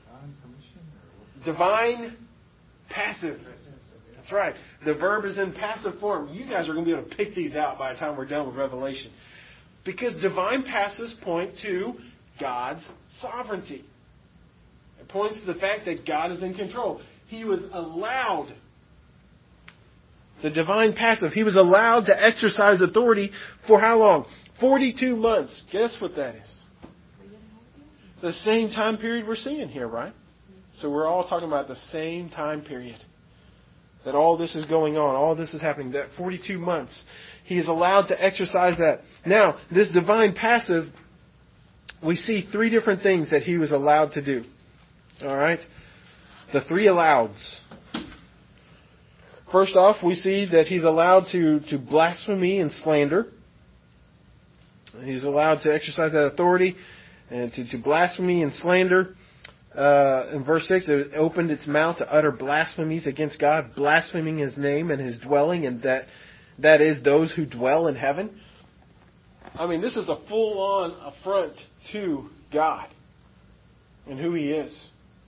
Divine passive. That's right. The verb is in passive form. You guys are going to be able to pick these out by the time we're done with Revelation. Because divine passives point to God's sovereignty. It points to the fact that God is in control. He was allowed, the divine passive, he was allowed to exercise authority for how long? 42 months. Guess what that is? The same time period we're seeing here, right? So we're all talking about the same time period. That all this is going on, all this is happening, that 42 months. He is allowed to exercise that. Now, this divine passive, we see three different things that he was allowed to do. All right? The three allows. First off, we see that he's allowed to blasphemy and slander. He's allowed to exercise that authority and to blasphemy and slander. In verse 6, it opened its mouth to utter blasphemies against God, blaspheming His name and His dwelling, and that is those who dwell in heaven. I mean, this is a full-on affront to God and who He is.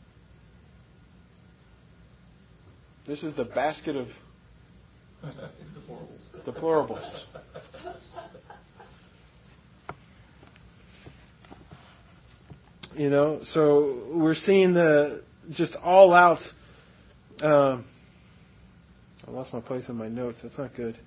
This is the basket of deplorables. You know, so we're seeing the just all out. I lost my place in my notes. That's not good.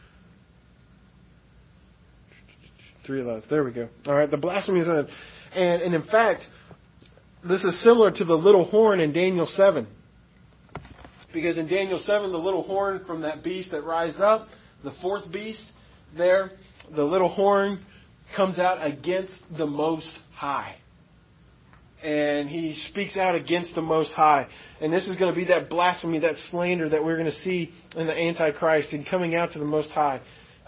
3 allows. There we go. All right, the blasphemy is on. And in fact, this is similar to the little horn in Daniel 7. Because in Daniel 7, the little horn from that beast that rised up, the fourth beast there, the little horn comes out against the Most High. And he speaks out against the Most High. And this is going to be that blasphemy, that slander that we're going to see in the Antichrist and coming out to the Most High.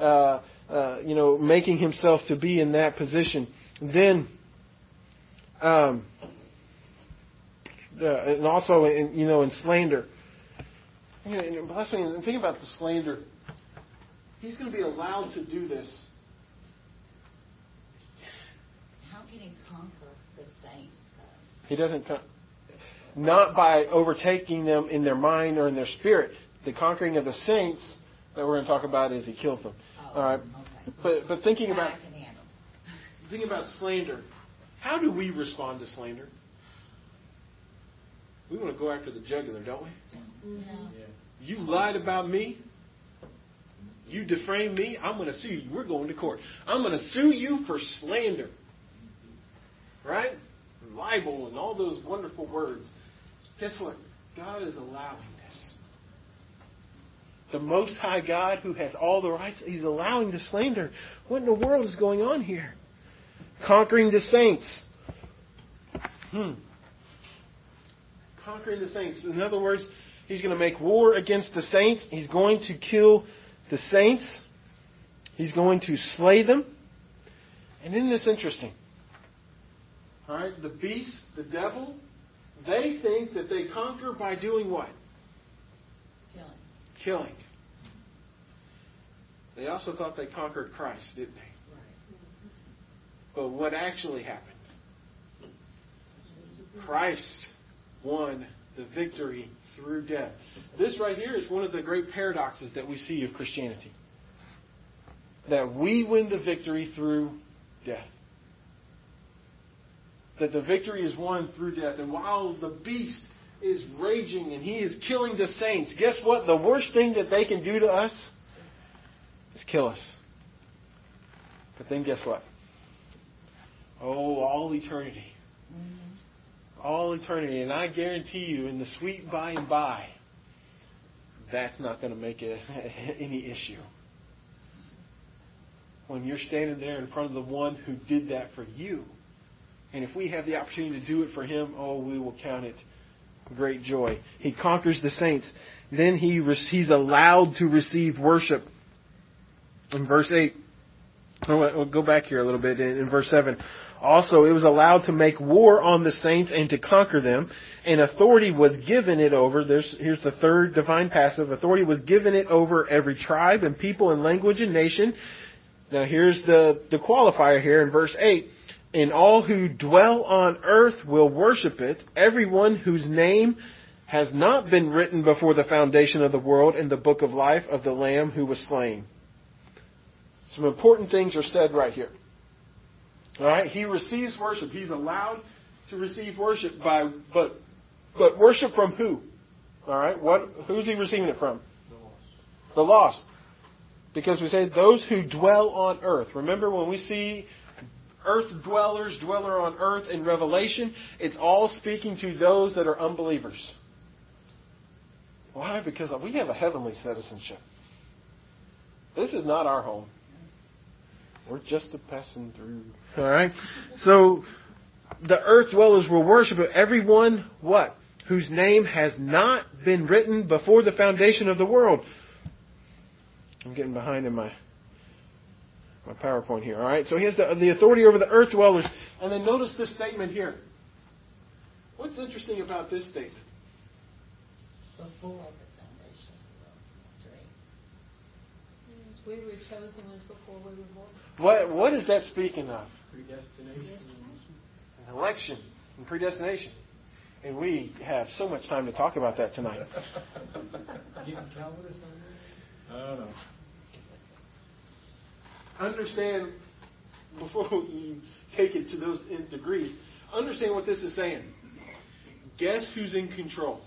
Making himself to be in that position. Then, and also in slander. In blasphemy, and think about the slander. He's going to be allowed to do this. How can he conquer the saints? He doesn't, not by overtaking them in their mind or in their spirit. The conquering of the saints that we're going to talk about is he kills them. All right, okay. But thinking about slander, how do we respond to slander? we want to go after the jugular, don't we? Yeah. You lied about me. You defamed me. I'm going to sue you. We're going to court. I'm going to sue you for slander. Right? Libel and all those wonderful words. Guess what? God is allowing this. The Most High God, who has all the rights, He's allowing the slander. What in the world is going on here? Conquering the saints. Conquering the saints. In other words, He's going to make war against the saints. He's going to kill the saints. He's going to slay them. And isn't this interesting? All right, the beast, the devil, they think that they conquer by doing what? Killing. They also thought they conquered Christ, didn't they? But what actually happened? Christ won the victory through death. This right here is one of the great paradoxes that we see of Christianity. That we win the victory through death. That the victory is won through death. And while the beast is raging and he is killing the saints, guess what? The worst thing that they can do to us is kill us. But then guess what? Oh, all eternity. All eternity. And I guarantee you, in the sweet by and by, that's not going to make it any issue. When you're standing there in front of the one who did that for you, and if we have the opportunity to do it for Him, oh, we will count it great joy. He conquers the saints. Then He's allowed to receive worship. In verse 8, we'll go back here a little bit. In verse 7, also it was allowed to make war on the saints and to conquer them. And authority was given it over. Here's the third divine passive. Authority was given it over every tribe and people and language and nation. Now here's the qualifier here in verse 8. And all who dwell on earth will worship it, everyone whose name has not been written before the foundation of the world in the book of life of the Lamb who was slain. Some important things are said right here. All right, he receives worship. He's allowed to receive worship but worship from who? All right, who's he receiving it from? The lost. Because we say those who dwell on earth. Remember when we see earth dwellers, dweller on earth in Revelation, it's all speaking to those that are unbelievers. Why? Because we have a heavenly citizenship. This is not our home. We're just passing through. All right? So, the earth dwellers will worship everyone, what? Whose name has not been written before the foundation of the world. I'm getting behind in my PowerPoint here. All right? So, he has the authority over the earth dwellers. And then notice this statement here. What's interesting about this statement? Before the foundation of the world. We were chosen ones before we were born. What is that speaking of? Predestination. Election and predestination. And we have so much time to talk about that tonight. You can Calvinist on that? I don't know. Understand, before you take it to those degrees, understand what this is saying. Guess who's in control?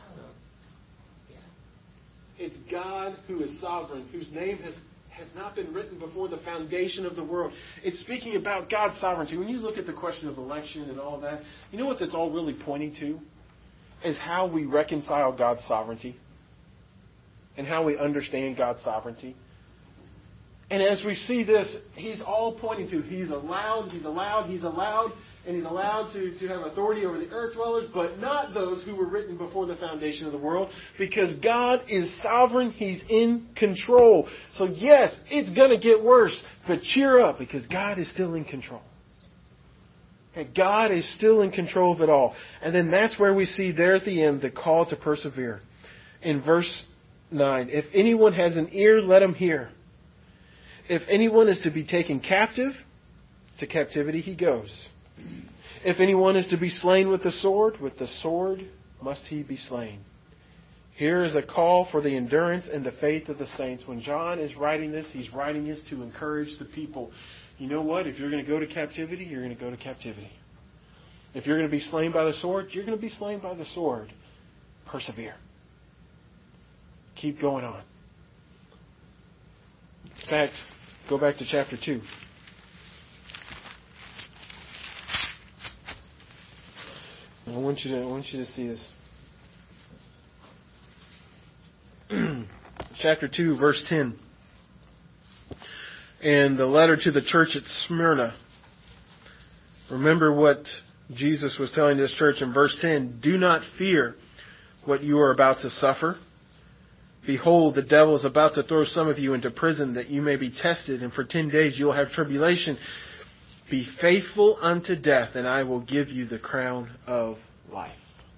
It's God who is sovereign, whose name has not been written before the foundation of the world. It's speaking about God's sovereignty. When you look at the question of election and all that, you know what that's all really pointing to? Is how we reconcile God's sovereignty and how we understand God's sovereignty. And as we see this, He's all pointing to, He's allowed, and He's allowed to have authority over the earth dwellers, but not those who were written before the foundation of the world, because God is sovereign, He's in control. So yes, it's going to get worse, but cheer up, because God is still in control. Okay, God is still in control of it all. And then that's where we see there at the end the call to persevere. In verse 9, if anyone has an ear, let him hear. If anyone is to be taken captive, to captivity he goes. If anyone is to be slain with the sword must he be slain. Here is a call for the endurance and the faith of the saints. When John is writing this, he's writing this to encourage the people. You know what? If you're going to go to captivity, you're going to go to captivity. If you're going to be slain by the sword, you're going to be slain by the sword. Persevere. Keep going on. In fact, go back to chapter 2. I want you to see this. Chapter 2, verse 10. And the letter to the church at Smyrna. Remember what Jesus was telling this church in verse 10. Do not fear what you are about to suffer. Behold, the devil is about to throw some of you into prison that you may be tested, and for 10 days you will have tribulation. Be faithful unto death, and I will give you the crown of life.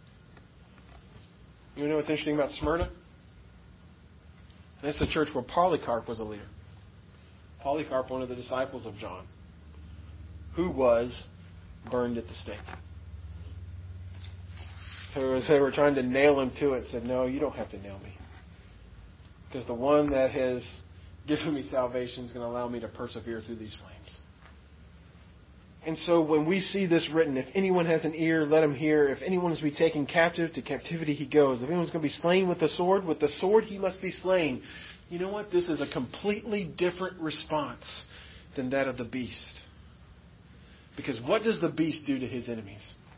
You know what's interesting about Smyrna? This is the church where Polycarp was a leader. Polycarp, one of the disciples of John, who was burned at the stake. So as they were trying to nail him to it, said, no, you don't have to nail me. Because the one that has given me salvation is going to allow me to persevere through these flames. And so when we see this written, if anyone has an ear, let him hear. If anyone is to be taken captive, to captivity he goes. If anyone's going to be slain with the sword he must be slain. You know what? This is a completely different response than that of the beast. Because what does the beast do to his enemies?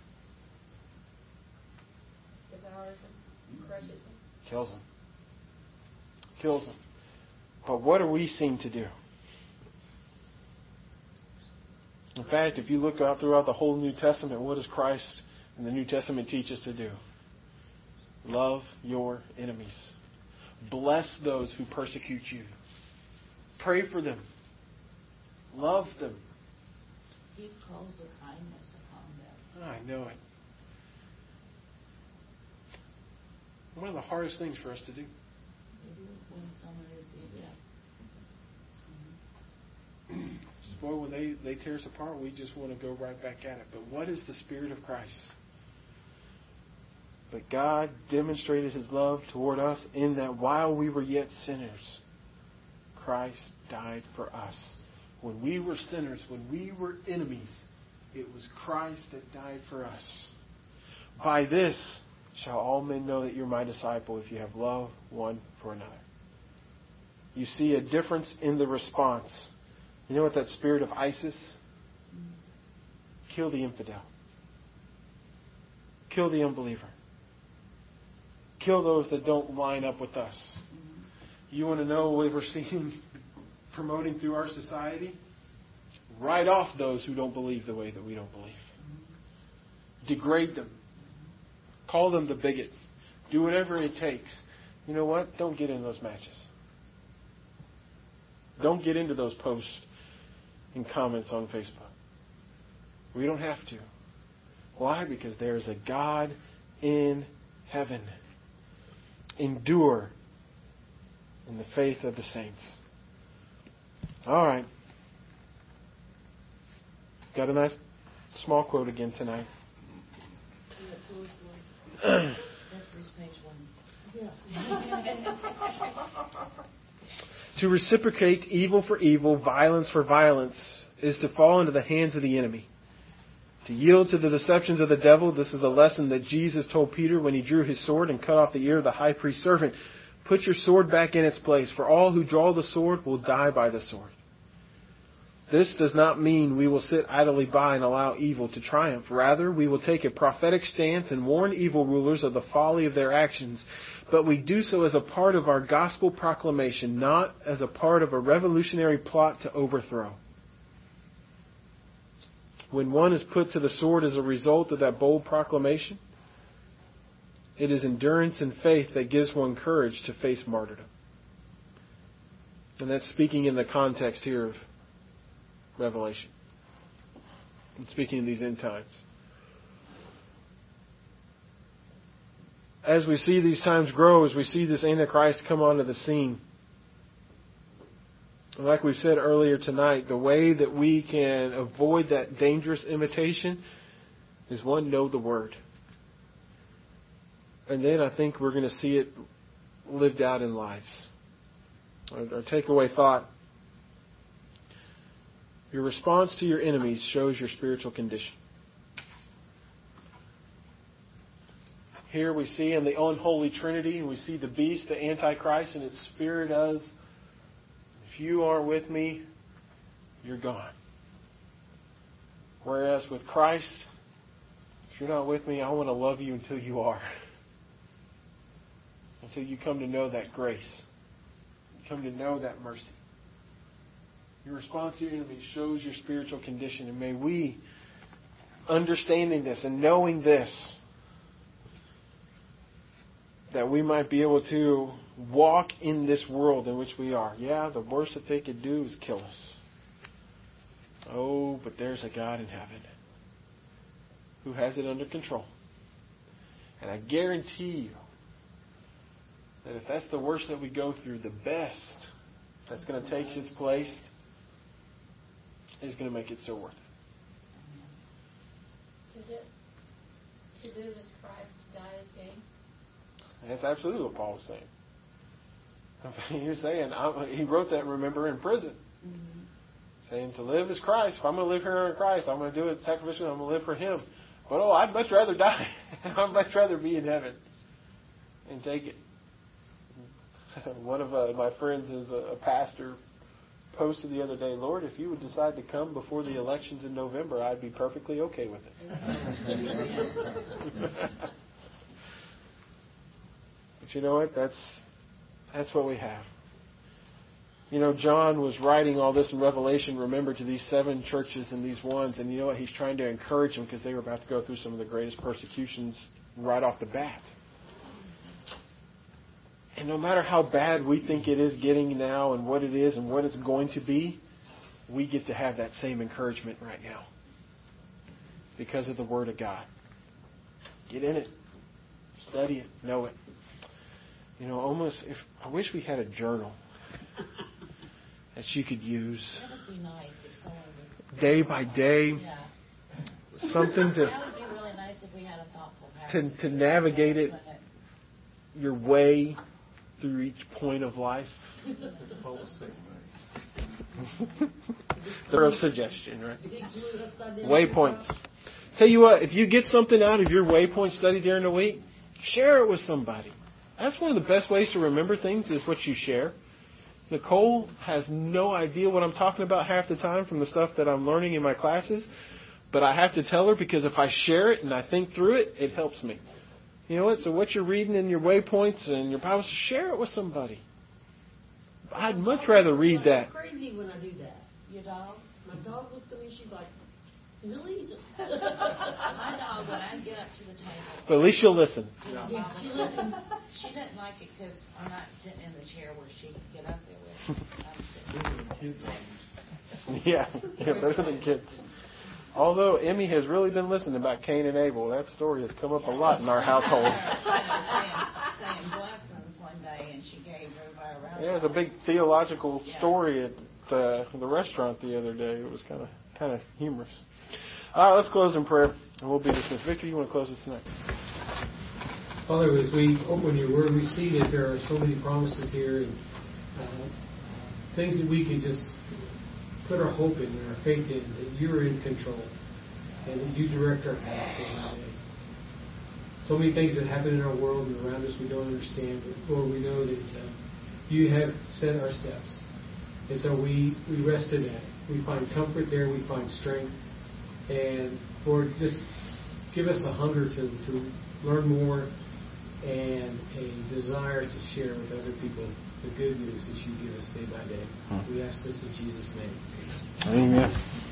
Devours them, crushes them. Kills them. Kills them. But what are we seen to do? In fact, if you look out throughout the whole New Testament, what does Christ and the New Testament teach us to do? Love your enemies. Bless those who persecute you. Pray for them. Love them. He calls a kindness upon them. I know it. One of the hardest things for us to do. When someone is Boy, when they tear us apart, we just want to go right back at it. But what is the Spirit of Christ? But God demonstrated His love toward us in that while we were yet sinners, Christ died for us. When we were sinners, when we were enemies, it was Christ that died for us. By this shall all men know that you're my disciple, if you have love one for another. You see a difference in the response. You know what that spirit of ISIS? Kill the infidel. Kill the unbeliever. Kill those that don't line up with us. You want to know what we're seeing promoting through our society? Write off those who don't believe the way that we don't believe. Degrade them. Call them the bigot. Do whatever it takes. You know what? Don't get in those matches. Don't get into those posts and comments on Facebook. We don't have to. Why? Because there is a God in heaven. Endure in the faith of the saints. All right. Got a nice small quote again tonight. This is page 1. To reciprocate evil for evil, violence for violence, is to fall into the hands of the enemy. To yield to the deceptions of the devil, this is the lesson that Jesus told Peter when he drew his sword and cut off the ear of the high priest's servant. Put your sword back in its place, for all who draw the sword will die by the sword. This does not mean we will sit idly by and allow evil to triumph. Rather, we will take a prophetic stance and warn evil rulers of the folly of their actions. But we do so as a part of our gospel proclamation, not as a part of a revolutionary plot to overthrow. When one is put to the sword as a result of that bold proclamation, it is endurance and faith that gives one courage to face martyrdom. And that's speaking in the context here of Revelation. And speaking in these end times. As we see these times grow, as we see this Antichrist come onto the scene, and like we've said earlier tonight, the way that we can avoid that dangerous imitation is one, know the Word. And then I think we're going to see it lived out in lives. Our takeaway thought: your response to your enemies shows your spiritual condition. Here we see in the unholy Trinity, and we see the beast, the Antichrist, and its spirit as, if you aren't with me, you're gone. Whereas with Christ, if you're not with me, I want to love you until you are. Until you come to know that grace. You come to know that mercy. Your response to your enemy shows your spiritual condition. And may we, understanding this and knowing this, that we might be able to walk in this world in which we are. Yeah, the worst that they could do is kill us. Oh, but there's a God in heaven who has it under control. And I guarantee you that if that's the worst that we go through, the best that's going to take its place is going to make it so worth it. Is it to do as Christ died as gain? That's absolutely what Paul was saying. You're saying, he wrote that, remember, in prison. Mm-hmm. Saying to live is Christ. If I'm going to live here in Christ, I'm going to do it sacrificially. I'm going to live for Him. But I'd much rather die. I'd much rather be in heaven and take it. One of my friends is a pastor, posted the other day, Lord, if you would decide to come before the elections in November, I'd be perfectly okay with it. But you know what? That's what we have. You know, John was writing all this in Revelation, remember, to these 7 churches and these ones. And you know what? He's trying to encourage them because they were about to go through some of the greatest persecutions right off the bat. And no matter how bad we think it is getting now and what it is and what it's going to be, we get to have that same encouragement right now. Because of the Word of God. Get in it. Study it. Know it. You know, I wish we had a journal that you could use. That would be nice if someone would. Day by day. Yeah. Something to. That would be really nice if we had a thoughtful paragraph. To navigate it your way through each point of life. They're a suggestion, right? Waypoints. Tell you what, if you get something out of your waypoint study during the week, share it with somebody. That's one of the best ways to remember things is what you share. Nicole has no idea what I'm talking about half the time from the stuff that I'm learning in my classes, but I have to tell her because if I share it and I think through it, it helps me. You know what? So what you're reading in your waypoints and your Bibles, share it with somebody. I'd much rather read that. I'm crazy when I do that. Your dog? My dog looks at me, she's like, really? My dog, when I get up to the table. But at least she'll listen. Yeah. She didn't like it because I'm not sitting in the chair where she can get up there with. I'm sitting. Yeah, better than kids. Although Emmy has really been listening about Cain and Abel. That story has come up a lot in our household. saying blessings one day, and she gave everybody around. Yeah, it was a big theological story at the restaurant the other day. It was kind of humorous. All right, let's close in prayer, and we'll be dismissed. Victor, you want to close this tonight? Father, as we open your word, we see that there are so many promises here and things that we can just put our hope in and our faith in, that you're in control and that you direct our paths day by day. So many things that happen in our world and around us we don't understand, but Lord, we know that you have set our steps. And so we rest in that. We find comfort there, we find strength. And Lord, just give us a hunger to learn more and a desire to share with other people the good news that you give us day by day. We ask this in Jesus' name. Amen.